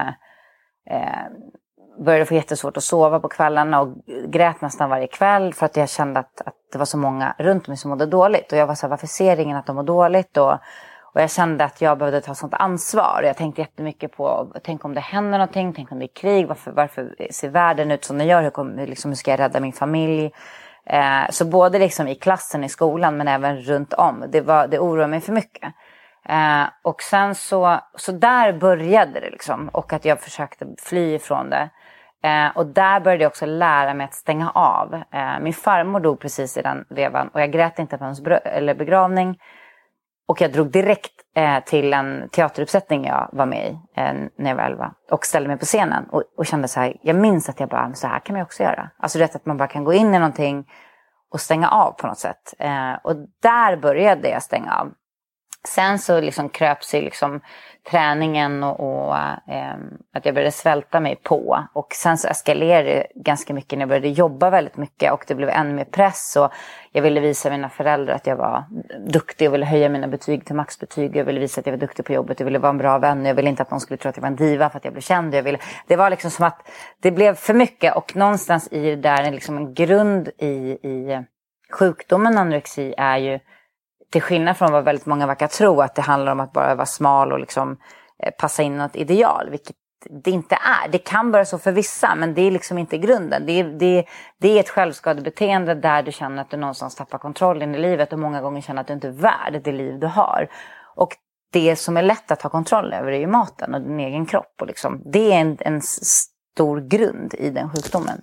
började få jättesvårt att sova på kvällarna och grät nästan varje kväll för att jag kände att det var så många runt mig som mådde dåligt. Och jag var så här, varför ser ingen att de mår dåligt? Och jag kände att jag behövde ta sånt ansvar. Jag tänkte jättemycket på, tänk om det händer någonting, tänk om det är krig, varför ser världen ut som den gör? Hur ska jag rädda min familj? Så både liksom i klassen, i skolan, men även runt om. Det oroade mig för mycket. Och sen så där började det liksom. Och att jag försökte fly ifrån det. Och där började jag också lära mig att stänga av. Min farmor dog precis i den vevan. Och jag grät inte på hennes begravning. Och jag drog direkt till en teateruppsättning jag var med i när jag var 11. Och ställde mig på scenen. Och kände så här, jag minns att jag bara, så här kan man ju också göra. Alltså det att man bara kan gå in i någonting och stänga av på något sätt. Och där började jag stänga av. Sen så liksom kröp sig liksom träningen och att jag började svälta mig på. Och sen så eskalerade det ganska mycket när jag började jobba väldigt mycket. Och det blev ännu mer press. Och jag ville visa mina föräldrar att jag var duktig. Jag ville höja mina betyg till maxbetyg. Jag ville visa att jag var duktig på jobbet. Jag ville vara en bra vän. Jag ville inte att någon skulle tro att jag var en diva för att jag blev känd. Det var liksom som att det blev för mycket. Och någonstans i det där liksom en grund i sjukdomen anorexi är ju, till skillnad från vad väldigt många verkar tro, att det handlar om att bara vara smal och liksom passa in något ideal, vilket det inte är. Det kan vara så för vissa, men det är liksom inte grunden. Det är ett självskadebeteende där du känner att du någonstans tappar kontrollen i livet och många gånger känner att du inte är värd det liv du har. Och det som är lätt att ha kontroll över är ju maten och din egen kropp. Och liksom, det är en stor grund i den sjukdomen.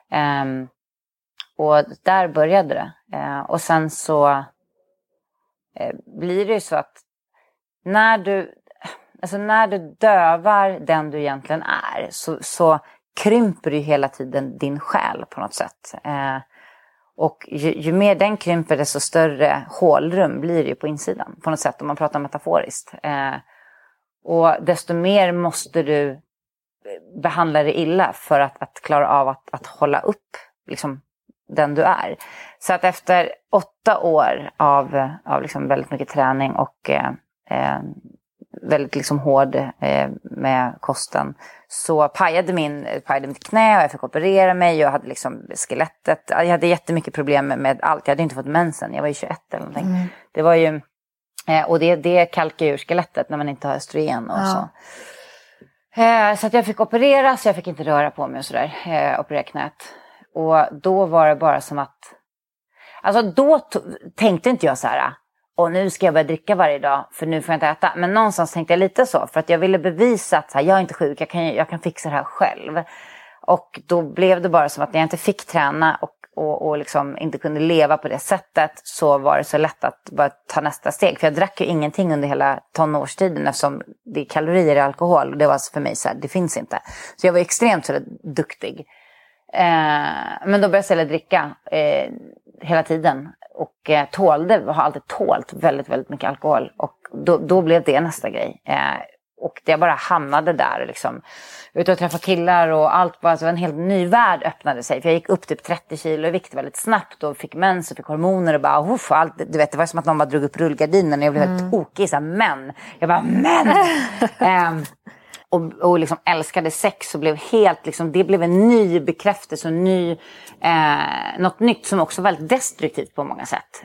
Och där började det. Och sen så blir det ju så att när du dövar den du egentligen är, så krymper du hela tiden din själ på något sätt. Och ju mer den krymper, desto större hålrum blir det ju på insidan på något sätt, om man pratar metaforiskt. Och desto mer måste du behandla dig illa för att klara av att hålla upp liksom den du är. Så att efter 8 år av liksom väldigt mycket träning och väldigt liksom hård med kosten, så pajade mitt knä och jag fick operera mig. Jag hade liksom skelettet. Jag hade jättemycket problem med allt. Jag hade inte fått mensen. Jag var ju 21 eller någonting. Det var ju, och det kalkar ur skelettet när man inte har östrogen och så. Så att jag fick operera, så jag fick inte röra på mig och sådär. Operera knät. Och då var det bara som att... Alltså då tänkte inte jag så här... Och nu ska jag börja dricka varje dag, för nu får jag inte äta. Men någonstans tänkte jag lite så. För att jag ville bevisa att så här, jag är inte sjuk, jag kan fixa det här själv. Och då blev det bara som att när jag inte fick träna och liksom inte kunde leva på det sättet, så var det så lätt att bara ta nästa steg. För jag drack ju ingenting under hela tonårstiden, eftersom det är kalorier i alkohol. Och det var för mig så här, det finns inte. Så jag var extremt så där, duktig. Men då började jag istället dricka hela tiden. Och har alltid tålt väldigt, väldigt mycket alkohol. Och då blev det nästa grej. Och det bara hamnade där liksom. Ute och träffa killar och allt. Bara, så en helt ny värld öppnade sig. För jag gick upp typ 30 kilo i vikt väldigt snabbt. Och fick mens och fick hormoner och bara allt. Du vet, det var som att någon bara drog upp rullgardinen. Och jag blev helt tokig. Så här, men. Jag bara, men! Och liksom älskade sex och blev helt liksom, det blev en ny bekräftelse och något nytt som också var väldigt destruktivt på många sätt.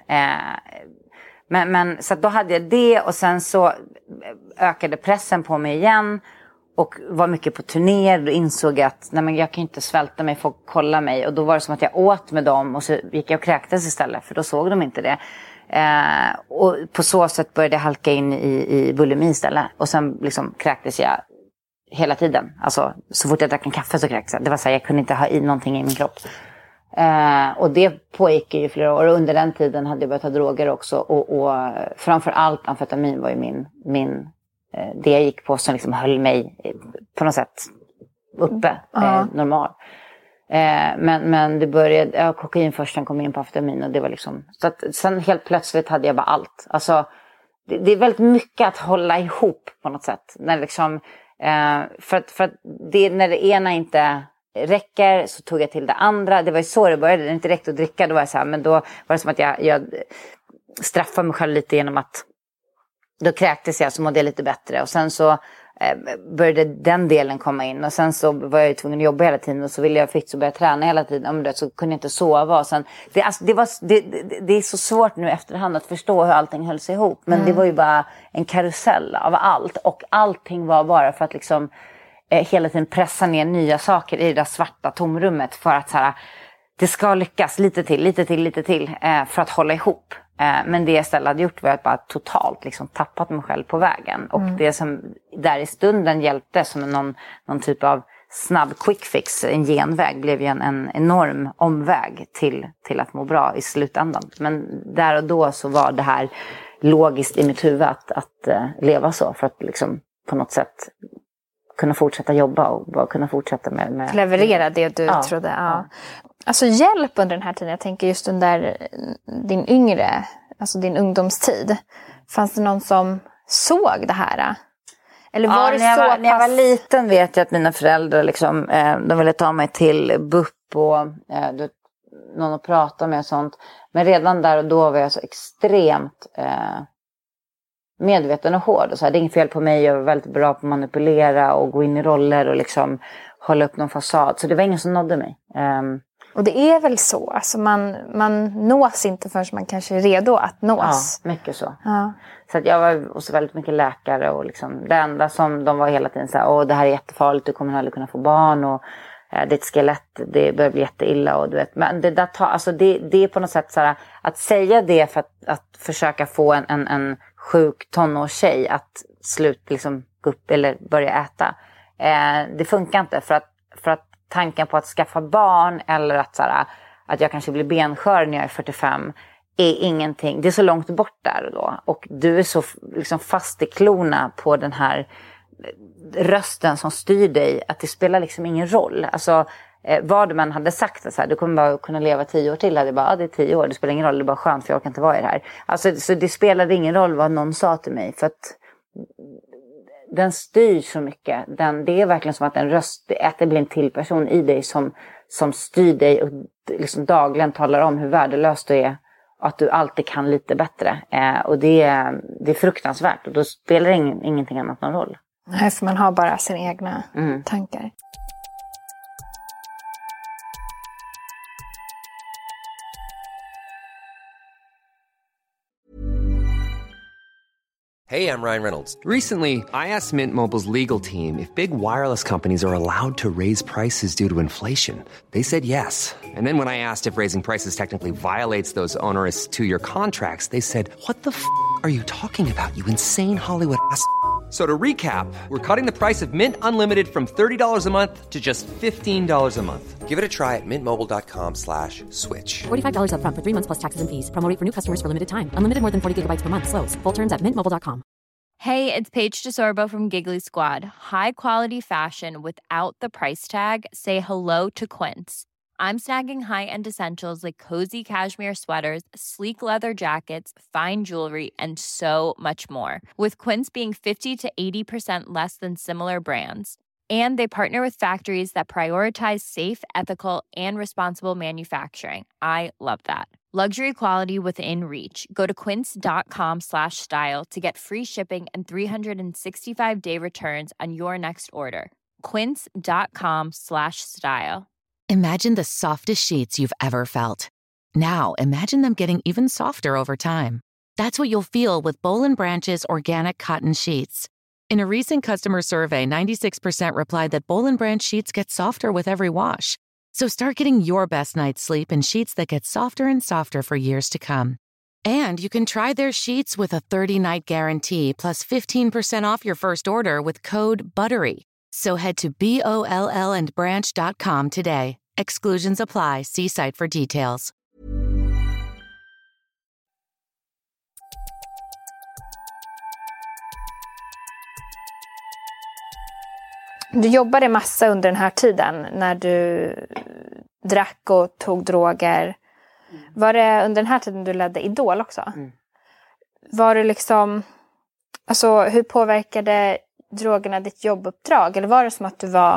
Men så då hade jag det, och sen så ökade pressen på mig igen och var mycket på turnéer och insåg att nej, men jag kan inte svälta mig, folk kollar mig, och då var det som att jag åt med dem och så gick jag och kräktes istället, för då såg de inte det. Och på så sätt började jag halka in i bulimi istället, och sen liksom kräktes jag hela tiden. Alltså, så fort jag drack en kaffe så kräktes jag. Det var så här, jag kunde inte ha i någonting i min kropp. Och det pågick ju flera år. Och under den tiden hade jag börjat ta droger också. Och framförallt amfetamin var ju min det jag gick på som liksom höll mig på något sätt uppe, normal. Men det började, kokain först, sen kom in på amfetamin, och det var liksom, så att sen helt plötsligt hade jag bara allt. Alltså, det är väldigt mycket att hålla ihop på något sätt. När liksom, för att det, när det ena inte räcker så tog jag till det andra. Det var ju så det började. Det inte räckte att dricka, då var jag så här, men då var det som att jag straffade mig själv lite genom att då kräktes jag, så mådde jag lite bättre. Och sen så började den delen komma in. Och sen så var jag ju tvungen att jobba hela tiden. Och så ville jag fixa och börja träna hela tiden. Så kunde jag inte sova. Och sen, det är så svårt nu efterhand att förstå hur allting höll sig ihop. Men det var ju bara en karusell av allt. Och allting var bara för att liksom hela tiden pressa ner nya saker i det där svarta tomrummet. För att så här, det ska lyckas lite till. För att hålla ihop. Men det jag istället hade gjort var att bara totalt liksom tappat mig själv på vägen. Och det som där i stunden hjälpte som någon typ av snabb quick fix, en genväg, blev ju en enorm omväg till att må bra i slutändan. Men där och då så var det här logiskt i mitt huvud att leva så, för att liksom på något sätt kunna fortsätta jobba och bara kunna fortsätta med leverera det du trodde. Ja. Alltså hjälp under den här tiden, jag tänker just under din yngre, alltså din ungdomstid. Fanns det någon som såg det här? Eller var det när jag var liten vet jag att mina föräldrar liksom, de ville ta mig till BUP och någon att prata med och sånt. Men redan där och då var jag så extremt medveten och hård. Och så här, det är inget fel på mig, jag var väldigt bra på att manipulera och gå in i roller och liksom hålla upp någon fasad. Så det var ingen som nådde mig. Och det är väl så, alltså man nås inte förrän man kanske är redo att nås. Ja, mycket så. Ja. Så att jag var också väldigt mycket läkare och liksom, det enda som de var hela tiden så här, det här är jättefarligt, du kommer aldrig kunna få barn och ditt skelett, det börjar bli jätteilla och du vet, men det där alltså det är på något sätt så här, att säga det för att försöka få en sjuk tonårstjej att liksom gå upp eller börja äta. Det funkar inte, för att tanken på att skaffa barn eller att jag kanske blir benskör när jag är 45 är ingenting. Det är så långt bort där då. Och du är så liksom fast i klorna på den här rösten som styr dig att det spelar liksom ingen roll. Alltså vad man hade sagt, så här, du kommer bara kunna leva 10 år till. Det är bara, det är 10 år, det spelar ingen roll, det är bara skönt för jag kan inte vara i det här. Alltså, så det spelade ingen roll vad någon sa till mig, för att den styr så mycket. Det är verkligen som att en röst, att det blir en till person i dig som styr dig och liksom dagligen talar om hur värdelös du är. Och att du alltid kan lite bättre. Och det är fruktansvärt. Och då spelar ingenting annat någon roll. Nej, för man har bara sina egna tankar. Hey, I'm Ryan Reynolds. Recently, I asked Mint Mobile's legal team if big wireless companies are allowed to raise prices due to inflation. They said yes. And then when I asked if raising prices technically violates those onerous 2-year contracts, they said, "What the f*** are you talking about, you insane Hollywood ass?" So to recap, we're cutting the price of Mint Unlimited from $30 a month to just $15 a month. Give it a try at mintmobile.com/switch. $45 up front for 3 months plus taxes and fees. Promo rate for new customers for limited time. Unlimited more than 40 gigabytes per month. Slows full terms at mintmobile.com. Hey, it's Paige DeSorbo from Giggly Squad. High quality fashion without the price tag. Say hello to Quince. I'm snagging high-end essentials like cozy cashmere sweaters, sleek leather jackets, fine jewelry, and so much more. With Quince being 50 to 80% less than similar brands. And they partner with factories that prioritize safe, ethical, and responsible manufacturing. I love that. Luxury quality within reach. Go to quince.com/style to get free shipping and 365-day returns on your next order. Quince.com/style. Imagine the softest sheets you've ever felt. Now, imagine them getting even softer over time. That's what you'll feel with Boll & Branch's organic cotton sheets. In a recent customer survey, 96% replied that Boll & Branch sheets get softer with every wash. So start getting your best night's sleep in sheets that get softer and softer for years to come. And you can try their sheets with a 30-night guarantee plus 15% off your first order with code BUTTERY. So head to BOLLandbranch.com today. Exclusions apply. See site for details. Du jobbade massa under den här tiden när du drack och tog droger. Var det under den här tiden du ledde Idol också? Var det liksom, alltså hur påverkade drogerna ditt jobbuppdrag? Eller var det som att du var...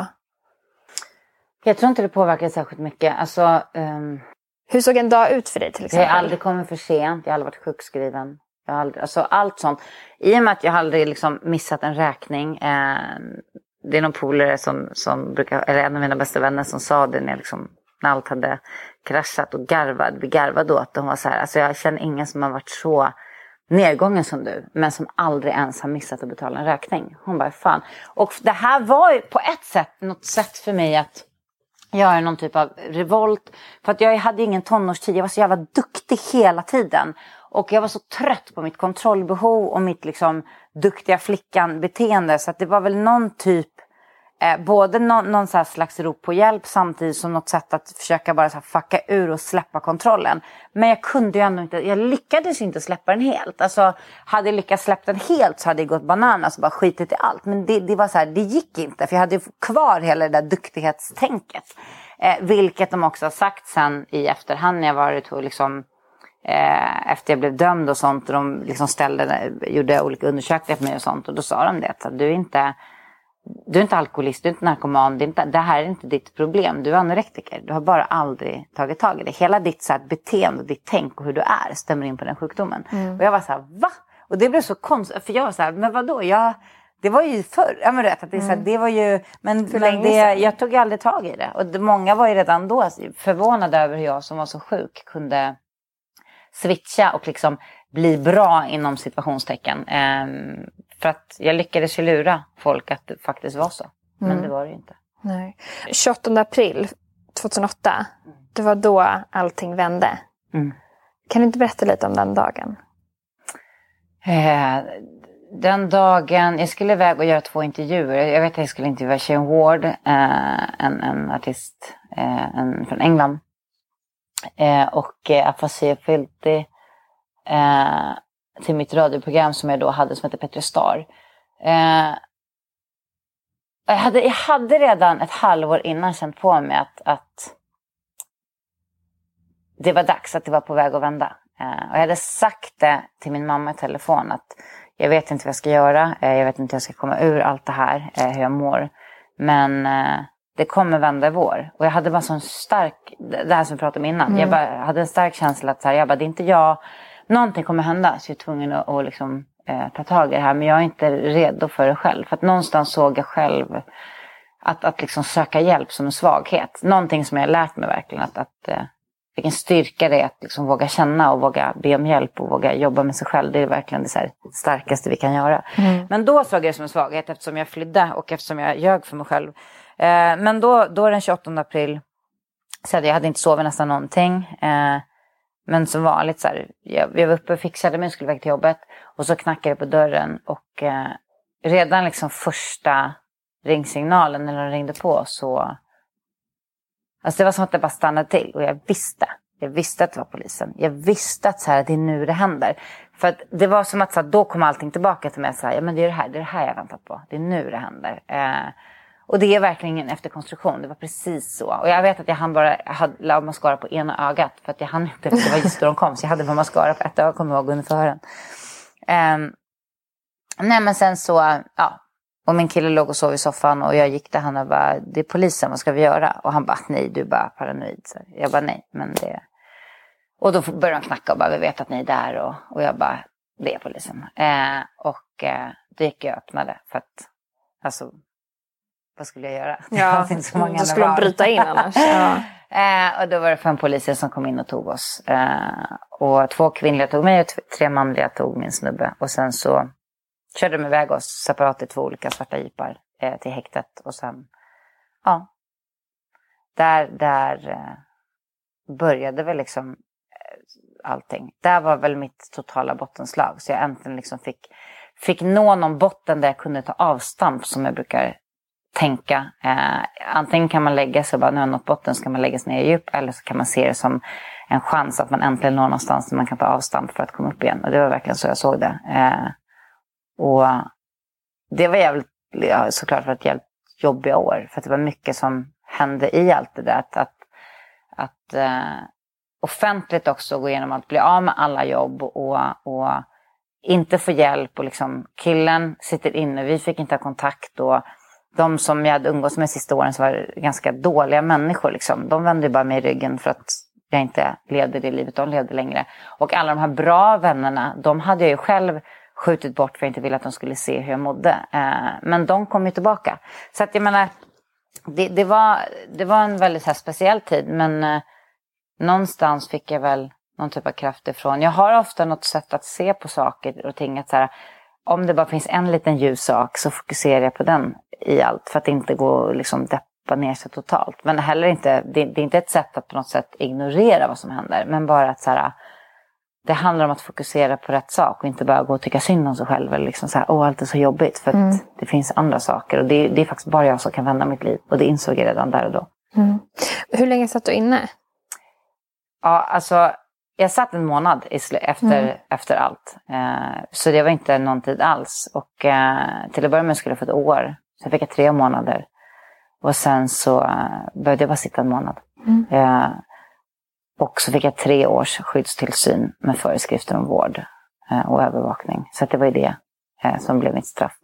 Jag tror inte det påverkade särskilt mycket. Alltså, hur såg en dag ut för dig till exempel? Jag har aldrig kommit för sent. Jag har aldrig varit sjukskriven. Jag har aldrig, alltså allt sånt. I och med att jag aldrig liksom missat en räkning. Det är någon polare som brukar, eller en av mina bästa vänner som sa det när allt hade kraschat och vi garvade åt. Hon var så här, alltså jag känner ingen som har varit så nedgången som du, men som aldrig ens har missat att betala en räkning. Hon bara, fan. Och det här var ju på ett sätt något sätt för mig att göra någon typ av revolt. För att jag hade ingen tonårstid, jag var så jävla duktig hela tiden. Och jag var så trött på mitt kontrollbehov och mitt duktiga flickan beteende. Så att det var väl någon typ, både någon så här slags rop på hjälp samtidigt som något sätt att försöka bara så här fucka ur och släppa kontrollen. Men jag kunde ju ändå inte, jag lyckades inte släppa den helt. Alltså hade jag lyckats släppa den helt så hade jag gått bananas och bara skitit i allt. Men det var så här, det gick inte för jag hade kvar hela det där duktighetstänket. Vilket de också har sagt sen i efterhand när jag varit och efter jag blev dömd och sånt och de gjorde olika undersökningar för mig och sånt och då sa de det att du är inte alkoholist, du är inte narkoman, det här är inte ditt problem, du är anorektiker, du har bara aldrig tagit tag i det. Hela ditt så här, beteende, ditt tänk och hur du är stämmer in på den sjukdomen. Och jag var så här, va? Och det blev så konstigt, för jag var så här, men vadå, det var ju förr, jag rätt att det, så här, det var ju, men jag tog ju aldrig tag i det. Och många var ju redan då förvånade över hur jag som var så sjuk kunde switcha och bli bra inom situationstecken. För att jag lyckades ju lura folk att det faktiskt var så. Men det var det ju inte. Nej. 28 april 2008, det var då allting vände. Kan du inte berätta lite om den dagen? Den dagen, jag skulle iväg och göra 2 intervjuer. Jag vet att jag skulle intervjua Shane Ward, en artist från England. Och Afasia Filti till mitt radioprogram som jag då hade som heter Petri Star. Jag hade redan ett halvår innan känt på mig att det var dags, att det var på väg att vända. Och jag hade sagt det till min mamma i telefon att jag vet inte vad jag ska göra. Jag vet inte hur jag ska komma ur allt det här, hur jag mår. Men det kommer vända i vår. Och jag hade bara sån stark, det här som vi pratade om innan. Jag bara hade en stark känsla att så här, jag bara, det är inte jag. Någonting kommer hända så jag är tvungen att liksom, ta tag i det här. Men jag är inte redo för det själv. För att någonstans såg jag själv att liksom söka hjälp som en svaghet. Någonting som jag har lärt mig verkligen. Vilken styrka det är att liksom våga känna och våga be om hjälp och våga jobba med sig själv. Det är verkligen det så här starkaste vi kan göra. Men då såg jag det som en svaghet eftersom jag flydde och eftersom jag ljög för mig själv. Men då den 28 april så jag hade inte sovit nästan någonting. Men som vanligt så här, jag var uppe och fixade mig, skulle väg till jobbet. Och så knackade det på dörren och redan liksom första ringsignalen när de ringde på så... Alltså det var som att det bara stannade till och jag visste att det var polisen. Jag visste att så här, det är nu det händer. För att det var som att så här, då kom allting tillbaka till mig. Så här, ja, men det är det här jag väntat på. Det är nu det händer. Och det är verkligen ingen efterkonstruktion. Det var precis så. Och jag vet att jag hade mascara på ena ögat. För att jag hann inte, det var just då de kom. Så jag hade mascara på ett öga, kommer jag ihåg, under förhören. Nej men sen så, ja. Och min kille låg och sov i soffan och jag gick där, han och bara, det är polisen, vad ska vi göra? Och han bara, nej, du är bara paranoid. Så jag bara, nej, men det... Och då började de knacka och bara, vi vet att ni är där. Och jag bara, det är polisen. Då gick jag och öppnade för att, alltså, vad skulle jag göra? Ja, det finns så många då skulle de bryta in annars. Ja. Och då var det 5 poliser som kom in och tog oss. Och 2 kvinnliga tog mig och 3 manliga tog min snubbe. Och sen så körde de iväg oss separat i 2 olika svarta jeepar till häktet. Och sen, ja, där började väl liksom allting. Där var väl mitt totala bottenslag. Så jag äntligen liksom fick nå någon botten där jag kunde ta avstamp, som jag brukar tänka. Antingen kan man lägga sig och bara, nu har något botten, så kan man lägga sig ner i djup. Eller så kan man se det som en chans att man äntligen når någonstans där man kan ta avstamp för att komma upp igen. Och det var verkligen så jag såg det. Och det var jävligt, såklart för ett jävligt jobbiga år. För att det var mycket som hände i allt det där. Att offentligt också gå igenom att bli av med alla jobb och inte få hjälp. Och liksom killen sitter inne, vi fick inte ha kontakt. Och de som jag hade umgåtts med sista åren, som var ganska dåliga människor. Liksom, de vände bara mig i ryggen för att jag inte levde det livet de levde längre. Och alla de här bra vännerna, de hade jag ju själv skjutit bort för att jag inte ville att de skulle se hur jag mådde. Men de kom ju tillbaka. Så att jag menar, det var en väldigt så här speciell tid. Men någonstans fick jag väl någon typ av kraft ifrån. Jag har ofta något sätt att se på saker och ting. Att så här, om det bara finns en liten ljus sak så fokuserar jag på den i allt. För att inte gå liksom deppa ner sig totalt. Men heller inte, det är inte ett sätt att på något sätt ignorera vad som händer. Men bara att så här, det handlar om att fokusera på rätt sak. Och inte bara gå och tycka synd om sig själv. Eller liksom så här, allt är så jobbigt. För att det finns andra saker. Och det är faktiskt bara jag som kan vända mitt liv. Och det insåg jag redan där och då. Mm. Hur länge satt du inne? Ja, alltså jag satt en månad efter allt. Så det var inte någon tid alls. Och till att börja med skulle jag få ett år. Sen fick jag 3 månader. Och sen så började jag bara sitta en månad. Och så fick jag 3 års skyddstillsyn med föreskrifter om vård och övervakning. Så att det var ju det som blev mitt straff.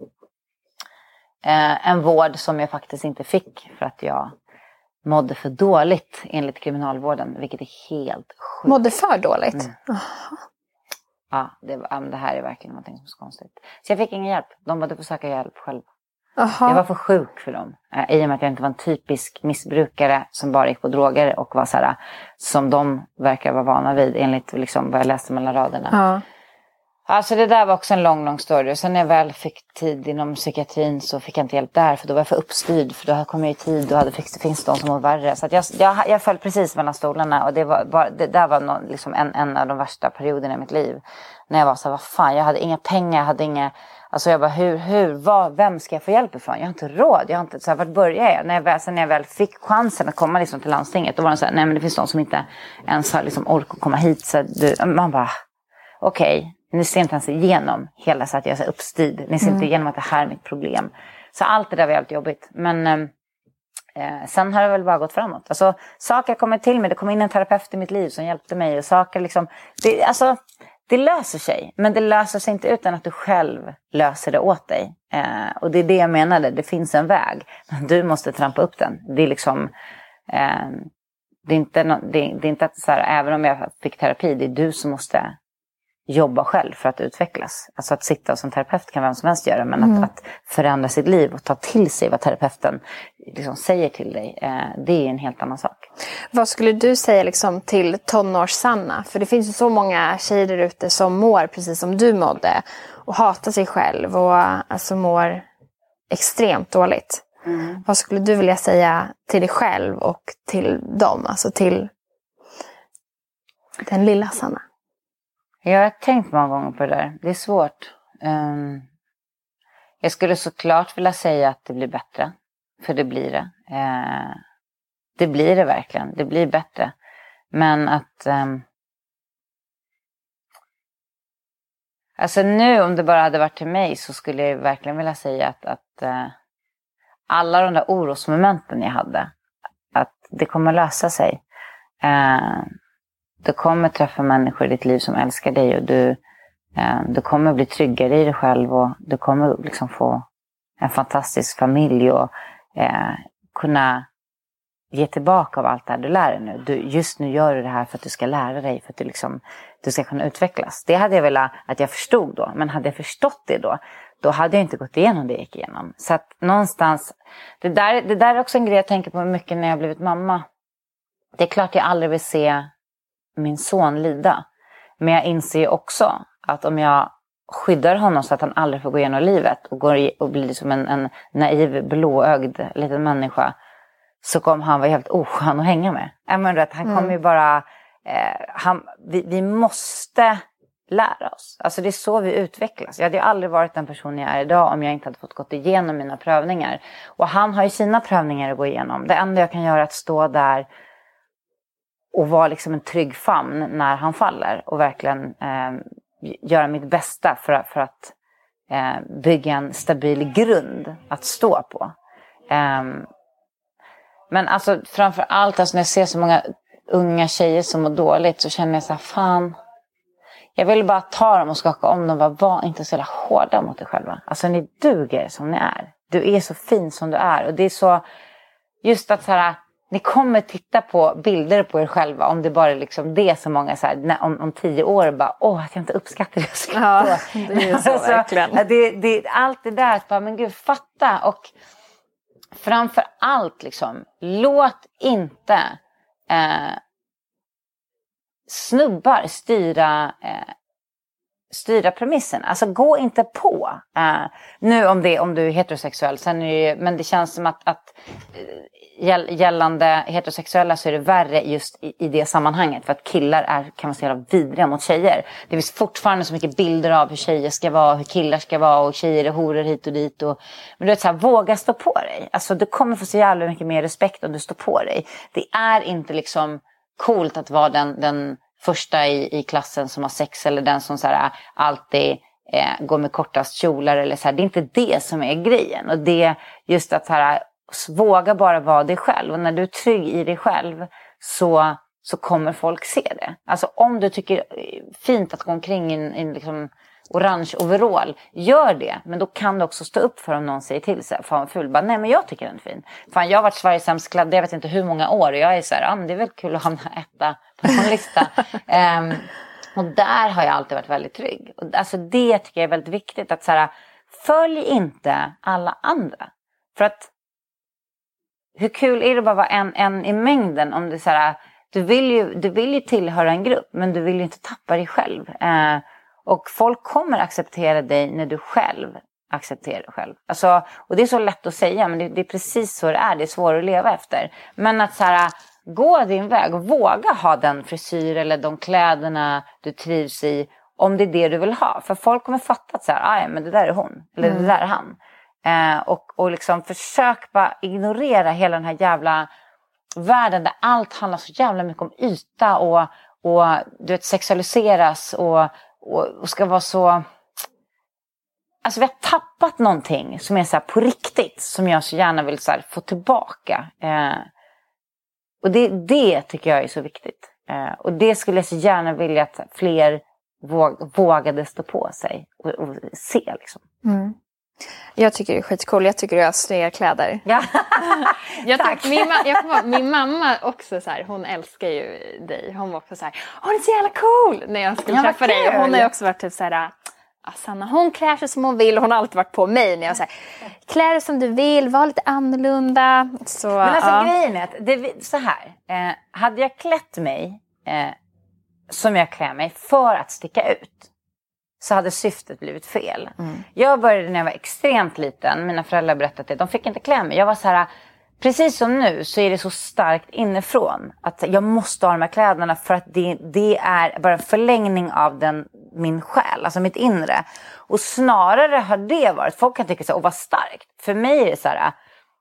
En vård som jag faktiskt inte fick för att jag mådde för dåligt enligt kriminalvården. Vilket är helt sjukt. Mådde för dåligt? Ja, det här är verkligen någonting som är så konstigt. Så jag fick ingen hjälp. De borde få söka hjälp själv. Aha. Jag var för sjuk för dem. I och med att jag inte var en typisk missbrukare som bara gick på droger och var så här, som de verkar vara vana vid enligt liksom vad jag läste mellan raderna. Ja. Alltså det där var också en lång story. Och sen när jag väl fick tid inom psykiatrin så fick jag inte hjälp där. För då var jag för uppstyrd. För då kom jag i tid och det finns de som var värre. Så att jag föll precis mellan stolarna. Och det där var liksom en av de värsta perioderna i mitt liv. När jag var så här, vad fan, jag hade inga pengar, jag hade inga... Alltså jag bara, vem ska jag få hjälp ifrån? Jag har inte råd, jag har inte, så här, vart börjar jag? När jag väl fick chansen att komma liksom till landstinget, då var det så här, nej men det finns de som inte ens har liksom ork att komma hit. Så man bara, okej, ni ser inte ens igenom hela så att jag är så uppstyrd. Ni ser inte igenom att det här är mitt problem. Så allt det där var jävligt jobbigt. Men Sen har det väl bara gått framåt. Alltså, saker kommer till mig. Det kom in en terapeut i mitt liv som hjälpte mig. Och saker liksom, det löser sig. Men det löser sig inte utan att du själv löser det åt dig. Och det är det jag menade. Det finns en väg. Men du måste trampa upp den. Det är liksom... det är inte att så här, även om jag fick terapi, det är du som måste jobba själv för att utvecklas. Alltså att sitta som terapeut kan vem som helst göra, men att förändra sitt liv och ta till sig vad terapeuten liksom säger till dig, det är en helt annan sak. Vad skulle du säga liksom till tonårs-Sanna? För det finns ju så många tjejer där ute som mår precis som du mådde och hatar sig själv och alltså mår extremt dåligt. Vad skulle du vilja säga till dig själv och till dem, alltså till den lilla Sanna? Jag har tänkt många gånger på det där. Det är svårt. Jag skulle såklart vilja säga att det blir bättre. För det blir det. Det blir det verkligen. Det blir bättre. Men att... alltså nu, om det bara hade varit till mig, så skulle jag verkligen vilja säga att alla de där orosmomenten jag hade, att det kommer lösa sig. Du kommer träffa människor i ditt liv som älskar dig, och du kommer bli tryggare i dig själv, och du kommer liksom få en fantastisk familj och kunna ge tillbaka av allt det här du lär dig nu. Just nu gör du det här för att du ska lära dig, för att du ska kunna utvecklas. Det hade jag velat att jag förstod då, men hade jag förstått det då hade jag inte gått igenom det jag gick igenom. Så att någonstans, det där är också en grej jag tänker på mycket när jag har blivit mamma. Det är klart jag aldrig vill se min son lida. Men jag inser också att om jag skyddar honom så att han aldrig får gå igenom livet och blir som en naiv, blåögd liten människa, så kommer han vara helt oskön att hänga med. Jag menar att han kommer ju bara... vi måste lära oss. Alltså det är så vi utvecklas. Jag hade ju aldrig varit den person jag är idag om jag inte hade fått gått igenom mina prövningar. Och han har ju sina prövningar att gå igenom. Det enda jag kan göra är att stå där och vara liksom en trygg famn när han faller. Och verkligen göra mitt bästa för att bygga en stabil grund att stå på. Men alltså framför allt, alltså när jag ser så många unga tjejer som mår dåligt, så känner jag så här, fan, jag vill bara ta dem och skaka om dem. Var inte så jävla hårda mot dig själva. Alltså ni duger som ni är. Du är så fin som du är. Och det är så, just att så här, ni kommer titta på bilder på er själva, om det bara är liksom det som många så här, om 10 år bara, att jag inte uppskattar det. Ja, det är ju så alltså, verkligen. Det är allt det där, att bara, men gud, fatta. Och framför allt liksom, låt inte snubbar styra premissen. Alltså gå inte på. Nu om du är heterosexuell, sen är det, men det känns som att gällande heterosexuella så är det värre just i det sammanhanget. För att killar kan man säga vidriga mot tjejer. Det finns fortfarande så mycket bilder av hur tjejer ska vara, hur killar ska vara, och tjejer är horor hit och dit. Men du vet så här, våga stå på dig. Alltså du kommer få så jävla mycket mer respekt om du står på dig. Det är inte liksom coolt att vara den första i klassen som har sex, eller den som så här, alltid går med kortast kjolar eller så här. Det är inte det som är grejen. Och det är just att så här, våga bara vara dig själv. Och när du är trygg i dig själv så kommer folk se det. Alltså om du tycker fint att gå omkring i en liksom orange overall, gör det. Men då kan du också stå upp för om någon säger till sig. Fan ful. Bara, nej men jag tycker den är fin. Fan jag har varit Sveriges sämst klädd, jag vet inte hur många år. Och jag är så här, men det är väl kul att hamna etta på en lista. Och där har jag alltid varit väldigt trygg. Och alltså det tycker jag är väldigt viktigt. Att så här, följ inte alla andra. För att hur kul är det bara vara en i mängden, om det är så här, du vill ju tillhöra en grupp, men du vill ju inte tappa dig själv. Och folk kommer acceptera dig när du själv accepterar dig själv. Alltså, och det är så lätt att säga, men det är precis så det är. Det är svårt att leva efter. Men att så här, gå din väg och våga ha den frisyr eller de kläderna du trivs i, om det är det du vill ha. För folk kommer fatta att så här, men det där är hon, eller det där är han. Och liksom försök bara ignorera hela den här jävla världen där allt handlar så jävla mycket om yta och du vet, sexualiseras och ska vara så alltså vi har tappat någonting som är så här på riktigt. Som jag så gärna vill så här få tillbaka. Och det tycker jag är så viktigt. Och det skulle jag så gärna vilja att fler vågade stå på sig och se liksom. Mm. Jag tycker det är skitcool. Jag tycker du har snygga kläder. Ja. Tack. Min mamma också så här, hon älskar ju dig. Hon var också så här, det är så jävla cool när jag skulle träffa dig. Och hon har ju också varit typ så här, Sanna, hon klär sig som hon vill. Hon har alltid varit på mig när jag säger klär dig som du vill, var lite annorlunda. Så, men alltså grejen är att så här, hade jag klätt mig som jag klär mig för att sticka ut, så hade syftet blivit fel. Jag började när jag var extremt liten. Mina föräldrar berättade att de fick inte klä mig. Jag var så här, precis som nu så är det så starkt inifrån att jag måste ha de här kläderna för att det är bara en förlängning av min själ, alltså mitt inre. Och snarare har det varit, folk kan tycka så, vad starkt. För mig är det så här,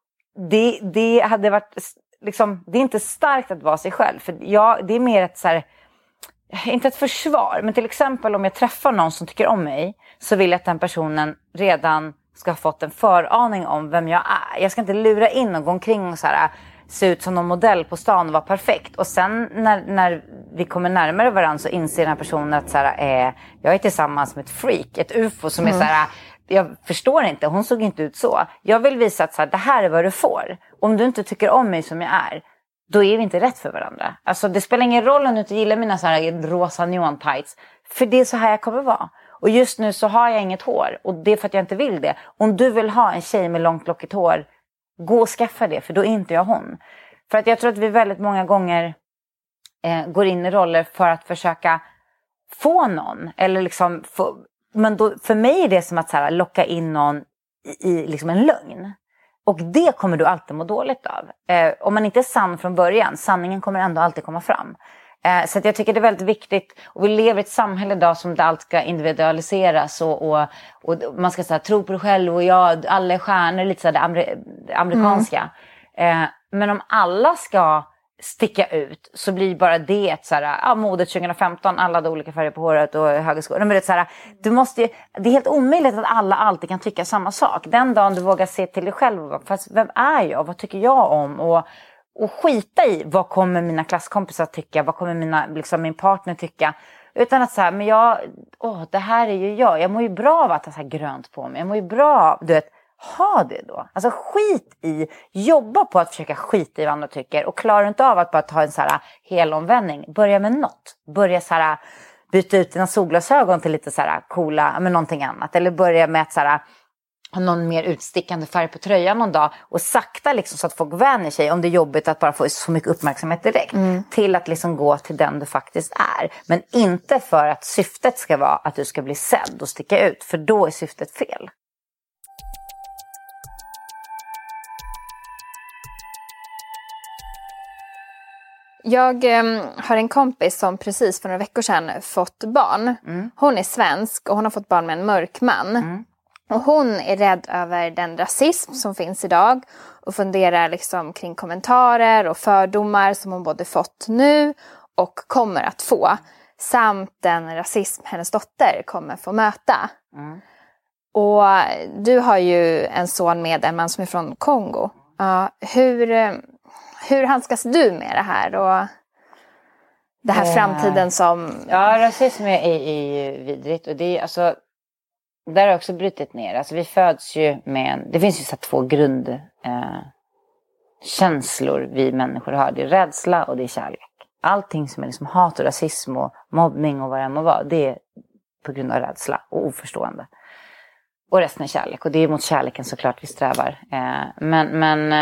det hade varit liksom, det är inte starkt att vara sig själv. För det är mer ett så här, inte ett försvar, men till exempel om jag träffar någon som tycker om mig, så vill jag att den personen redan ska ha fått en föraning om vem jag är. Jag ska inte lura in och gå omkring och så här, se ut som någon modell på stan och vara perfekt. Och sen när vi kommer närmare varandra så inser den här personen att så här, jag är tillsammans med ett freak, ett ufo som är så här, jag förstår inte, hon såg inte ut så. Jag vill visa att så här, det här är vad du får. Om du inte tycker om mig som jag är, då är vi inte rätt för varandra. Alltså det spelar ingen roll om du inte gillar mina så här rosa neon tights. För det är så här jag kommer vara. Och just nu så har jag inget hår. Och det är för att jag inte vill det. Om du vill ha en tjej med långt lockigt hår, gå och skaffa det. För då är inte jag hon. För att jag tror att vi väldigt många gånger går in i roller för att försöka få någon. Eller liksom men då, för mig är det som att så här, locka in någon i liksom en lögn. Och det kommer du alltid må dåligt av. Om man inte är sann från början, sanningen kommer ändå alltid komma fram. Så att jag tycker det är väldigt viktigt. Och vi lever i ett samhälle idag som det allt ska individualiseras. Och man ska så här, tro på dig själv och alla är stjärnor, lite så här, det amerikanska. Men om alla ska sticka ut så blir bara det ett så här, modet 2015, alla hade olika färger på håret och höga skor. Men det är så här, det är helt omöjligt att alla alltid kan tycka samma sak. Den dagen du vågar se till dig själv, fast vem är jag, vad tycker jag om, och skita i vad kommer mina klasskompisar tycka, vad kommer min partner tycka, utan att så här, men det här är ju jag mår ju bra av att ha så här grönt på mig, jag mår ju bra, du vet. Ha det då. Alltså jobba på att försöka skita i vad andra tycker. Och klarar du inte av att bara ta en så här helomvändning, börja med något. Börja så här byta ut dina solglasögon till lite så här coola, med någonting annat. Eller börja med att så här ha någon mer utstickande färg på tröjan någon dag. Och sakta liksom så att folk vänjer sig, om det är jobbigt att bara få så mycket uppmärksamhet direkt. Till att liksom gå till den du faktiskt är. Men inte för att syftet ska vara att du ska bli sedd och sticka ut. För då är syftet fel. Jag har en kompis som precis för några veckor sedan fått barn. Hon är svensk och hon har fått barn med en mörk man. Och hon är rädd över den rasism som finns idag. Och funderar liksom kring kommentarer och fördomar som hon både fått nu och kommer att få. Samt den rasism hennes dotter kommer få möta. Och du har ju en son med en man som är från Kongo. Hur handskas du med det här och det här framtiden som... Ja, rasism är vidrigt. Och det är alltså... Där har jag också brutit ner. Alltså vi föds ju med... Det finns ju så 2 grundkänslor vi människor har. Det är rädsla och det är kärlek. Allting som är liksom hat och rasism och mobbning och vad det må vara, det är på grund av rädsla och oförstående. Och resten är kärlek. Och det är mot kärleken såklart vi strävar. Men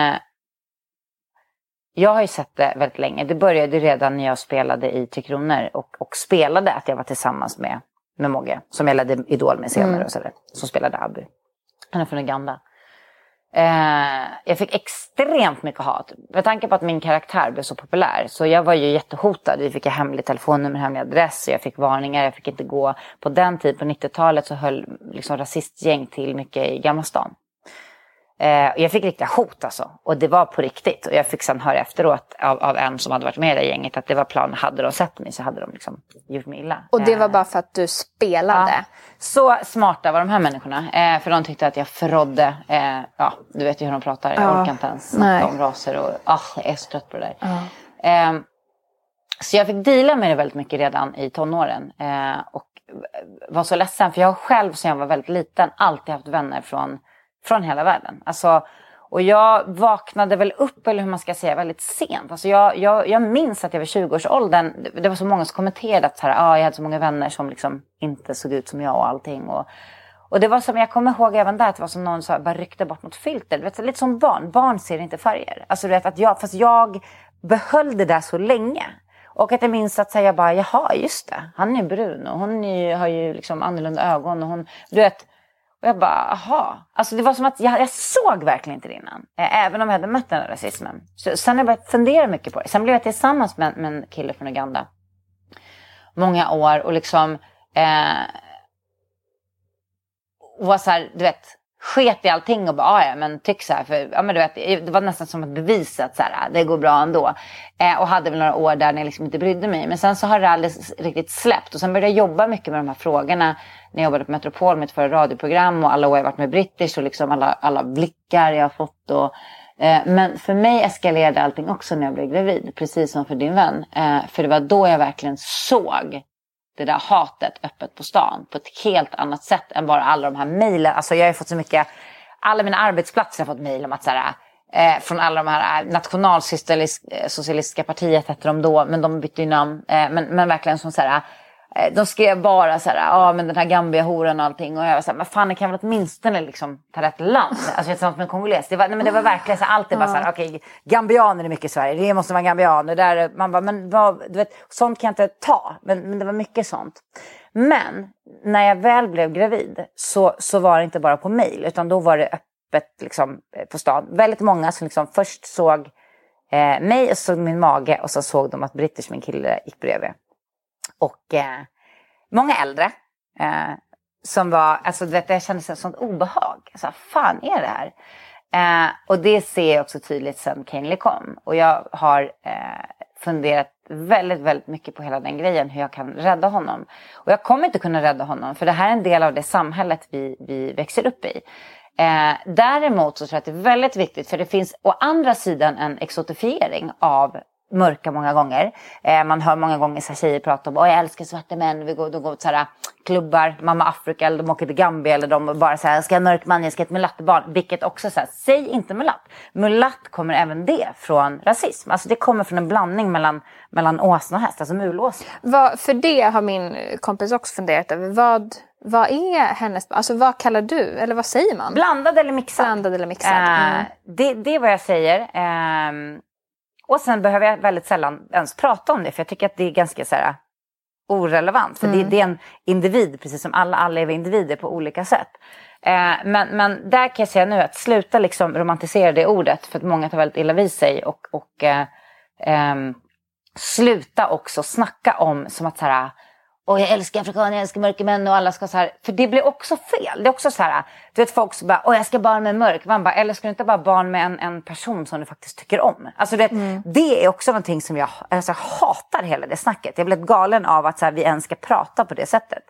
jag har ju sett det väldigt länge. Det började redan när jag spelade i 3 Kronor. Och spelade att jag var tillsammans med Mogge. Som jag ledde Idol med senare. Och så där, som spelade Abby. Han är från Uganda. Jag fick extremt mycket hat. Med tanke på att min karaktär blev så populär. Så jag var ju jättehotad. Vi fick hemlig telefonnummer, hemlig adress. Jag fick varningar. Jag fick inte gå. På den tiden, på 90-talet, så höll liksom rasistgäng till mycket i Gamla stan. Jag fick riktiga hot alltså. Och det var på riktigt. Och jag fick sen höra efteråt av en som hade varit med i det gänget att det var planen. Hade de sett mig så hade de liksom gjort mig illa. Och det var bara för att du spelade? Ja. Så smarta var de här människorna. För de tyckte att jag förrådde. Du vet ju hur de pratar. Jag orkar inte ens snacka om raser. Och jag är så trött på det där. Så jag fick deala med det väldigt mycket redan i tonåren. Och var så ledsen. För jag själv sen jag var väldigt liten alltid haft vänner från hela världen. Alltså, och jag vaknade väl upp, eller hur man ska säga, väldigt sent. Alltså jag minns att jag var 20-årsåldern. Det var så många som kommenterade att jag hade så många vänner som liksom inte såg ut som jag och allting. Och det var som, jag kommer ihåg även där att det var som någon så bara ryckte bort något filter. Du vet, lite som barn. Barn ser inte färger. Alltså du vet att jag behöll det där så länge. Och att jag minns att säga bara, jaha just det. Han är brun och hon har ju liksom annorlunda ögon. Och hon, du vet. Och jag bara, aha. Alltså det var som att jag såg verkligen inte det innan. Även om jag hade mött den här rasismen. Så sen har jag börjat fundera mycket på det. Sen blev jag tillsammans med en kille från Uganda. Många år. Och liksom. Och var så här, du vet. Sket i allting och bara, men tyck så här. För, men du vet, det var nästan som att bevisa att så här, det går bra ändå. Och hade väl några år där jag liksom inte brydde mig. Men sen så har det aldrig riktigt släppt. Och sen började jag jobba mycket med de här frågorna. När jag jobbade på Metropol med ett förra radioprogram. Och alla år jag varit med British. Och liksom alla blickar jag har fått. Men för mig eskalerade allting också när jag blev gravid. Precis som för din vän. För det var då jag verkligen såg det där hatet öppet på stan på ett helt annat sätt än bara alla de här mejlen. Alltså jag har fått så mycket, alla mina arbetsplatser har fått mejl om att så här, från alla de här nationalsocialistiska partiet hette de då, men de bytte ju namn. Men verkligen som så här, de skrev bara så här, men den här Gambia-horen och allting. Och jag var så här, men fan, det kan väl åtminstone liksom ta rätt land. Alltså tillsammans med en kongoles. Det var verkligen så här, alltid bara så här, okej, gambianer är mycket i Sverige. Det måste vara gambianer. Där man bara, men du vet, sånt kan jag inte ta. Men det var mycket sånt. Men när jag väl blev gravid så var det inte bara på mejl. Utan då var det öppet liksom på stan. Väldigt många som liksom först såg mig och såg min mage. Och så såg de att British, min kille, gick bredvid. Och många äldre som var, alltså du vet, jag kände ett sånt obehag. Alltså, fan är det här? Och det ser jag också tydligt sen Kainley kom. Och jag har funderat väldigt, väldigt mycket på hela den grejen. Hur jag kan rädda honom. Och jag kommer inte kunna rädda honom. För det här är en del av det samhället vi växer upp i. Däremot så tror jag att det är väldigt viktigt. För det finns å andra sidan en exotifiering av mörka många gånger. Man hör många gånger så här tjejer prata om, jag älskar svarta män, de går till så här klubbar, Mamma Afrika, eller de åker till Gambia, eller de bara så här, jag ska ha en mörk man, jag ska ha ett mulattbarn, vilket också så här, säg inte mulatt. Mulatt kommer även det från rasism. Alltså det kommer från en blandning mellan åsna och häst, alltså mulåsna. För det har min kompis också funderat över. Vad är hennes, alltså vad kallar du, eller vad säger man? Blandad eller mixad. Blandad eller mixad. Det är vad jag säger. Och sen behöver jag väldigt sällan ens prata om det. För jag tycker att det är ganska så här orelevant. För det är en individ, precis som alla är individer på olika sätt. Men där kan jag säga nu att sluta liksom romantisera det ordet. För att många tar väldigt illa vid sig. Och sluta också snacka om som att så här, och jag älskar afrikaner, jag älskar mörka män och alla ska så här. För det blir också fel. Det är också så här, du vet folk som bara, jag ska barn med mörk. Man bara, eller ska du inte bara barn med en person som du faktiskt tycker om? Alltså det är också någonting som jag hatar hela det snacket. Jag blir galen av att så här, vi ens ska prata på det sättet.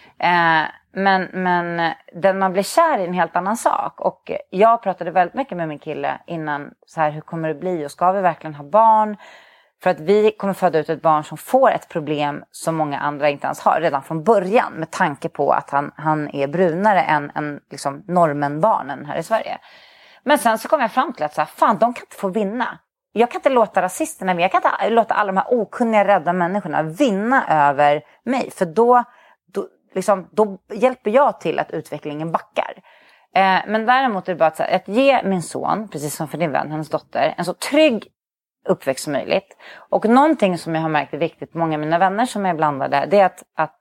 Men den man blir kär i en helt annan sak. Och jag pratade väldigt mycket med min kille innan, så här, hur kommer det bli? Och ska vi verkligen ha barn? För att vi kommer föda ut ett barn som får ett problem som många andra inte ens har redan från början. Med tanke på att han är brunare än liksom normenbarnen här i Sverige. Men sen så kom jag fram till att så här, fan, de kan inte få vinna. Jag kan inte låta rasisterna, jag kan inte låta alla de här okunniga rädda människorna vinna över mig. För då hjälper jag till att utvecklingen backar. Men däremot är det bara att ge min son, precis som för din vän, hennes dotter, en så trygg uppväxt som möjligt. Och någonting som jag har märkt är viktigt, många av mina vänner som är blandade, det är att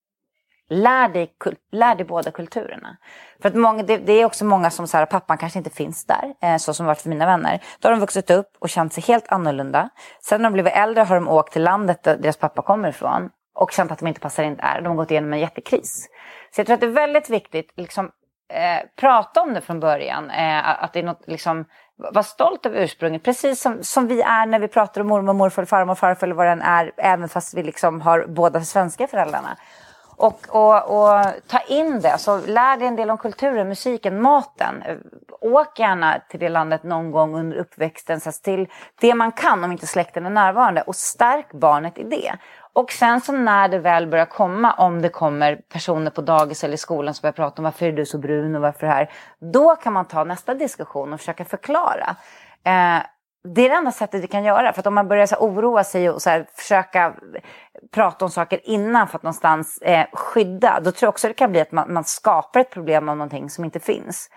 lär dig båda kulturerna. För att det är också många som så här, pappan kanske inte finns där, så som varit för mina vänner. Då har de vuxit upp och känt sig helt annorlunda. Sen när de blivit äldre har de åkt till landet där deras pappa kommer ifrån och känt att de inte passar in där. De har gått igenom en jättekris. Så jag tror att det är väldigt viktigt, liksom, prata om det från början. Att det är något liksom, var stolt över ursprunget. Precis som vi är när vi pratar om mormor, morfar, farmor, farfar eller vad den är. Även fast vi liksom har båda svenska föräldrarna. Och ta in det. Så lär dig en del om kulturen, musiken, maten. Åk gärna till det landet någon gång under uppväxten. Så till det man kan om inte släkten är närvarande. Och stärk barnet i det. Och sen så när det väl börjar komma, om det kommer personer på dagis eller i skolan som börjar prata om varför är du så brun och varför det här. Då kan man ta nästa diskussion och försöka förklara. Det är det enda sättet vi kan göra. För att om man börjar så oroa sig och så här, försöka prata om saker innan för att någonstans skydda. Då tror jag också det kan bli att man skapar ett problem om någonting som inte finns.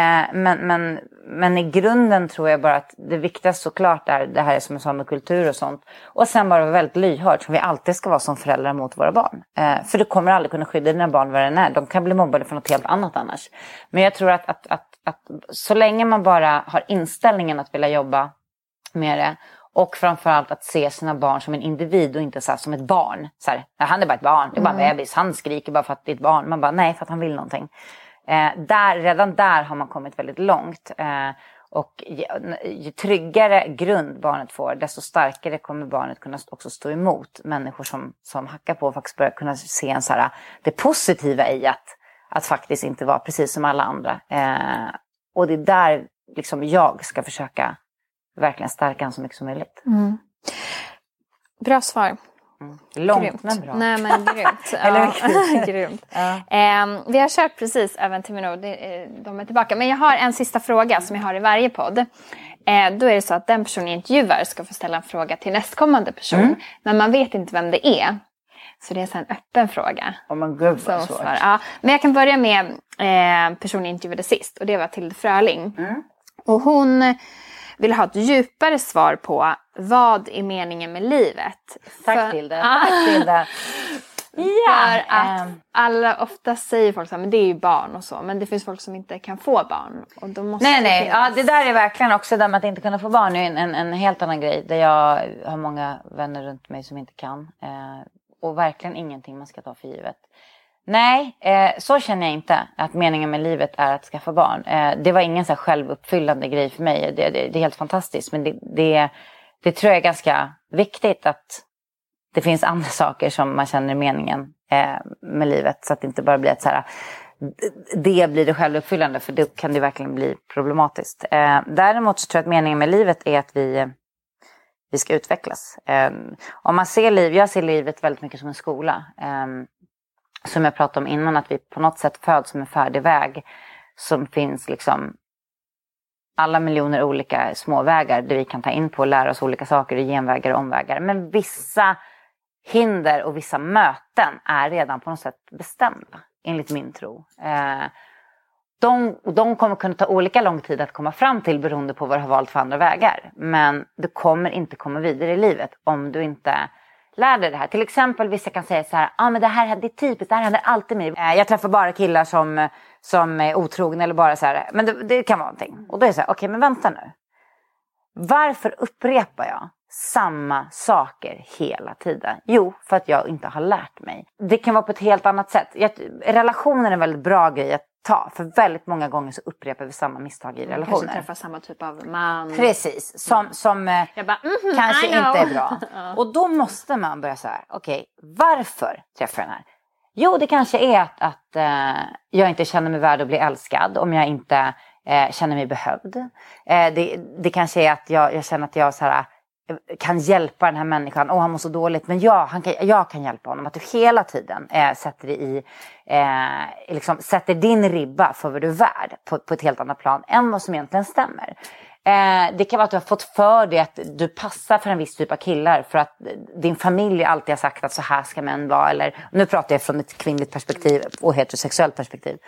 Men i grunden tror jag bara att det viktigaste såklart är det här som jag sa med kultur och sånt. Och sen bara vara väldigt lyhörd som vi alltid ska vara som föräldrar mot våra barn. För du kommer aldrig kunna skydda dina barn vad den är. De kan bli mobbade för något helt annat annars. Men jag tror att så länge man bara har inställningen att vilja jobba med det. Och framförallt att se sina barn som en individ och inte så här, som ett barn. Så här, han är bara ett barn, det är bara en bebis. Han skriker bara för att det är ett barn. Man bara, nej, för att han vill någonting. Redan där har man kommit väldigt långt. Och ju tryggare grund barnet får, desto starkare kommer barnet kunna också stå emot människor som hackar på och faktiskt börjar kunna se en så här, det positiva i att faktiskt inte vara precis som alla andra. Och det är där liksom jag ska försöka verkligen stärka han så mycket som möjligt. Bra svar. Långt grymt. Men bra. Nej men grymt. Eller grymt. Vi har kört precis även till minut. De är tillbaka. Men jag har en sista fråga som jag har i varje podd. Då är det så att den person intervjuar ska få ställa en fråga till nästkommande person. Men man vet inte vem det är. Så det är så en öppen fråga. Men gud vad svårt. Ja. Men jag kan börja med personen intervjuade sist. Och det var Tilde Fröling. Och hon vill ha ett djupare svar på vad är meningen med livet. Tack Tilde. Tack Tilde. För att alla ofta säger folk så här, men det är ju barn och så. Men det finns folk som inte kan få barn. Och då måste nej. Ja, det där är verkligen också där med att inte kunna få barn. Det är en helt annan grej. Där jag har många vänner runt mig som inte kan. Och verkligen ingenting man ska ta för givet. Nej, så känner jag inte att meningen med livet är att skaffa barn. Det var ingen så här självuppfyllande grej för mig. Det är helt fantastiskt. Men det tror jag är ganska viktigt att det finns andra saker som man känner meningen med livet. Så att det inte bara blir ett så här, det blir det självuppfyllande. För det kan det verkligen bli problematiskt. Däremot så tror jag att meningen med livet är att vi ska utvecklas. Om man ser jag ser livet väldigt mycket som en skola. Som jag pratade om innan, att vi på något sätt föds som en färdig väg. Som finns liksom alla miljoner olika små vägar där vi kan ta in på och lära oss olika saker, genvägar och omvägar. Men vissa hinder och vissa möten är redan på något sätt bestämda, enligt min tro. De kommer kunna ta olika lång tid att komma fram till beroende på vad du har valt för andra vägar. Men du kommer inte komma vidare i livet om du inte lär dig det här. Till exempel vissa kan säga så här, men det är typiskt, det här händer alltid mig. Jag träffar bara killar som är otrogna eller bara så här, men det kan vara någonting. Och då är det så här, okej, men vänta nu. Varför upprepar jag samma saker hela tiden? Jo, för att jag inte har lärt mig. Det kan vara på ett helt annat sätt. Relationen är en väldigt bra grej att ta. För väldigt många gånger så upprepar vi samma misstag i relationer. Kanske träffar samma typ av man. Precis, som jag bara, kanske inte är bra. Och då måste man börja så här, okej, varför träffar jag den här? Jo, det kanske är att jag inte känner mig värd att bli älskad om jag inte känner mig behövd. Det kanske är att jag känner att jag så här, kan hjälpa den här människan. Han mår så dåligt, men jag kan hjälpa honom. Att du hela tiden sätter din ribba för vad du är värd på ett helt annat plan än vad som egentligen stämmer. Det kan vara att du har fått för dig att du passar för en viss typ av killar för att din familj alltid har sagt att så här ska män vara. Eller, nu pratar jag från ett kvinnligt perspektiv och heterosexuellt perspektiv.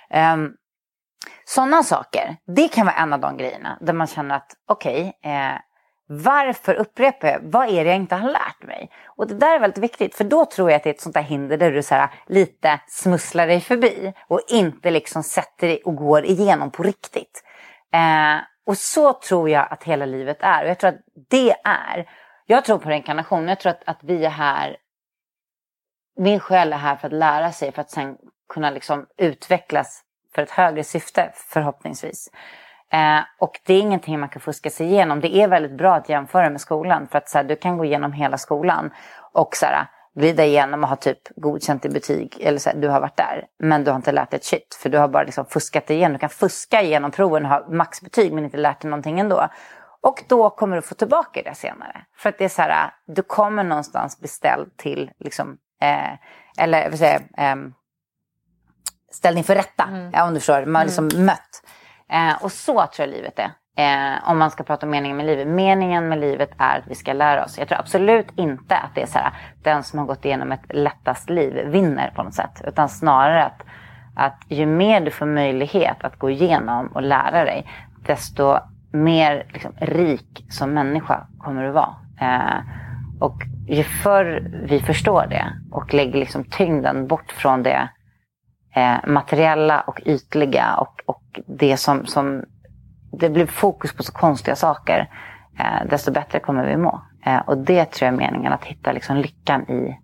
Sådana saker, det kan vara en av de grejerna där man känner att varför upprepar jag? Vad är det jag inte har lärt mig? Och det där är väldigt viktigt. För då tror jag att det är ett sånt där hinder där du så här, lite smusslar dig förbi. Och inte liksom sätter dig och går igenom på riktigt. Och så tror jag att hela livet är. Och jag tror att det är. Jag tror på reinkarnation. Jag tror att vi är här. Min själ är här för att lära sig. För att sen kunna liksom utvecklas för ett högre syfte förhoppningsvis. Och det är ingenting man kan fuska sig igenom. Det är väldigt bra att jämföra med skolan. För att så här, du kan gå igenom hela skolan och så här, glida igenom och ha typ godkänt i betyg. Eller så här, du har varit där. Men du har inte lärt dig ett shit. För du har bara liksom fuskat dig igenom. Du kan fuska igenom proven och ha maxbetyg men inte lärt dig någonting ändå. Och då kommer du få tillbaka det senare. För att det är så här, du kommer någonstans beställd till liksom, eller jag vill säga, ställning för rätta. Om du förstår, man har liksom mött. Och så tror jag livet är. Om man ska prata om meningen med livet. Meningen med livet är att vi ska lära oss. Jag tror absolut inte att det är så här, den som har gått igenom ett lättast liv vinner på något sätt. Utan snarare att ju mer du får möjlighet att gå igenom och lära dig, desto mer liksom, rik som människa kommer du vara. Och ju förr vi förstår det och lägger liksom tyngden bort från det materiella och ytliga och det som det blir fokus på så konstiga saker, desto bättre kommer vi må. Och det tror jag är meningen, att hitta liksom lyckan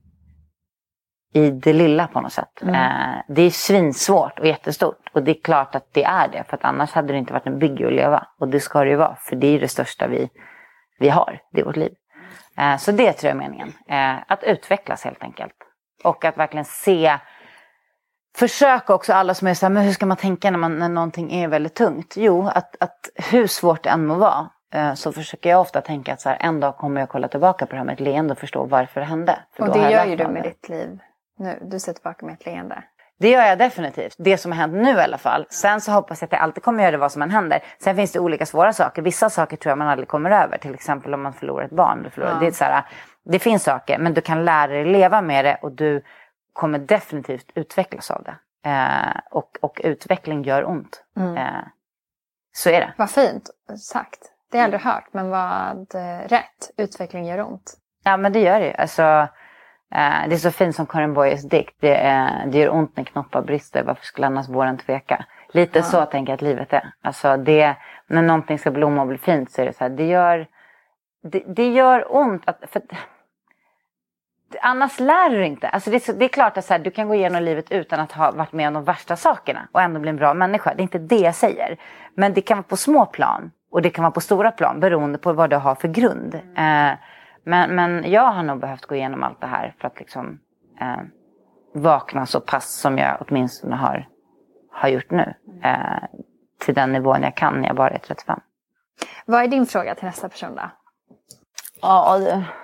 i det lilla på något sätt. Det är svinsvårt och jättestort, och det är klart att det är det, för att annars hade det inte varit en bygge att leva, och det ska det ju vara, för det är det största vi har, det är vårt liv. Så det tror jag är meningen, att utvecklas helt enkelt, och att verkligen försöka också, alla som är så här, men hur ska man tänka när någonting är väldigt tungt? Jo, att hur svårt det än må vara, så försöker jag ofta tänka att så här, en dag kommer jag kolla tillbaka på det här med ett leende och förstå varför det hände. Och det gör ju du med ditt liv nu. Du ser tillbaka med ett leende. Det gör jag definitivt. Det som har hänt nu i alla fall. Sen så hoppas jag att jag alltid kommer göra det vad som än händer. Sen finns det olika svåra saker. Vissa saker tror jag man aldrig kommer över. Till exempel om man förlorar ett barn. Det är så här, det finns saker, men du kan lära dig leva med det, och du kommer definitivt utvecklas av det. Och utveckling gör ont. Så är det. Vad fint sagt. Det har jag aldrig hört, men vad rätt. Utveckling gör ont. Ja, men det gör det ju. Alltså, det är så fint som Karin Boyes dikt. Det gör ont när knoppar brister. Varför skulle annars våren tveka? Lite så tänker jag att livet är. Alltså när någonting ska blomma och bli fint, så är det så här. Det gör ont. För annars lär du inte. Alltså det är klart att så här, du kan gå igenom livet utan att ha varit med om de värsta sakerna och ändå bli en bra människa. Det är inte det jag säger. Men det kan vara på små plan och det kan vara på stora plan, beroende på vad du har för grund. Men jag har nog behövt gå igenom allt det här för att liksom vakna så pass som jag åtminstone har gjort nu. Till den nivån jag kan när jag bara är 35. Vad är din fråga till nästa person då? Ja,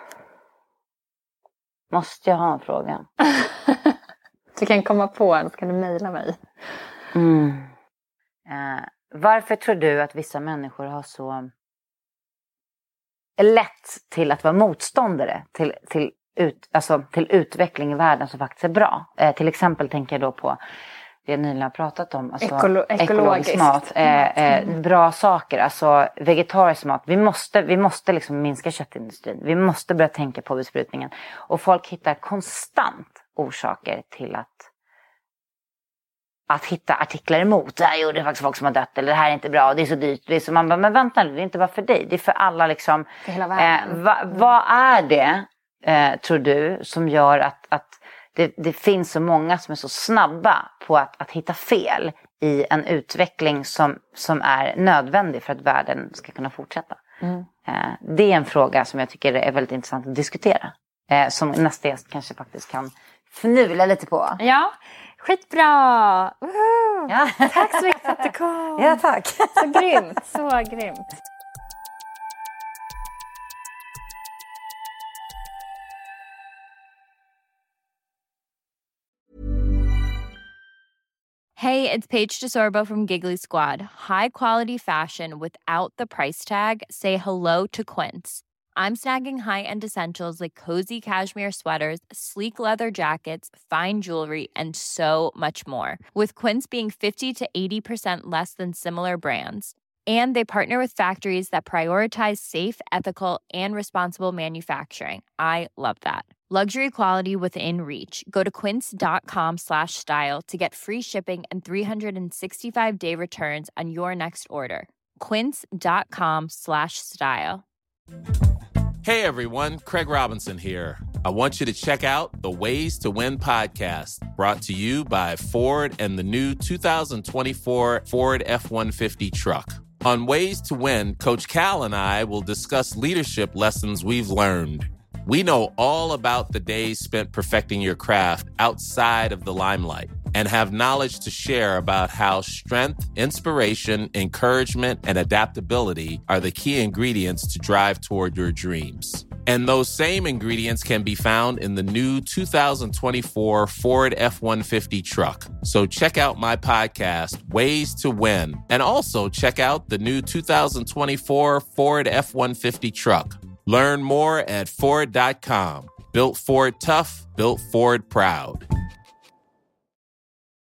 måste jag ha en fråga? Du kan komma på en, så kan du mejla mig. Varför tror du att vissa människor har så lätt till att vara motståndare till utveckling i världen som faktiskt är bra? Till exempel tänker jag då på det jag nyligen har pratat om. Alltså ekologisk mat. Bra saker. Alltså vegetarisk mat. Vi måste liksom minska köttindustrin. Vi måste börja tänka på besprutningen. Och folk hittar konstant orsaker till att hitta artiklar emot. Det här är faktiskt folk som har dött. Eller det här är inte bra. Det är så dyrt. Det är så, man bara, men vänta nu. Det är inte bara för dig. Det är för alla liksom. För hela världen. Vad är det, tror du, som gör att det finns så många som är så snabba på att hitta fel i en utveckling som är nödvändig för att världen ska kunna fortsätta. Det är en fråga som jag tycker är väldigt intressant att diskutera. Som nästa gäst kanske faktiskt kan fnula lite på. Ja, skitbra! Ja. Tack så mycket för att du kom. Ja, tack. Så grymt, så grymt. Hey, it's Paige DeSorbo from Giggly Squad. High quality fashion without the price tag. Say hello to Quince. I'm snagging high-end essentials like cozy cashmere sweaters, sleek leather jackets, fine jewelry, and so much more. With Quince being 50 to 80% less than similar brands. And they partner with factories that prioritize safe, ethical, and responsible manufacturing. I love that. Luxury quality within reach. Go to quince.com/style to get free shipping and 365-day returns on your next order. Quince.com/style. Hey everyone, Craig Robinson here. I want you to check out the Ways to Win podcast, brought to you by Ford and the new 2024 Ford F-150 truck. On Ways to Win, Coach Cal and I will discuss leadership lessons we've learned. We know all about the days spent perfecting your craft outside of the limelight and have knowledge to share about how strength, inspiration, encouragement, and adaptability are the key ingredients to drive toward your dreams. And those same ingredients can be found in the new 2024 Ford F-150 truck. So check out my podcast, Ways to Win, and also check out the new 2024 Ford F-150 truck. Learn more at Ford.com. Built Ford tough, built Ford proud.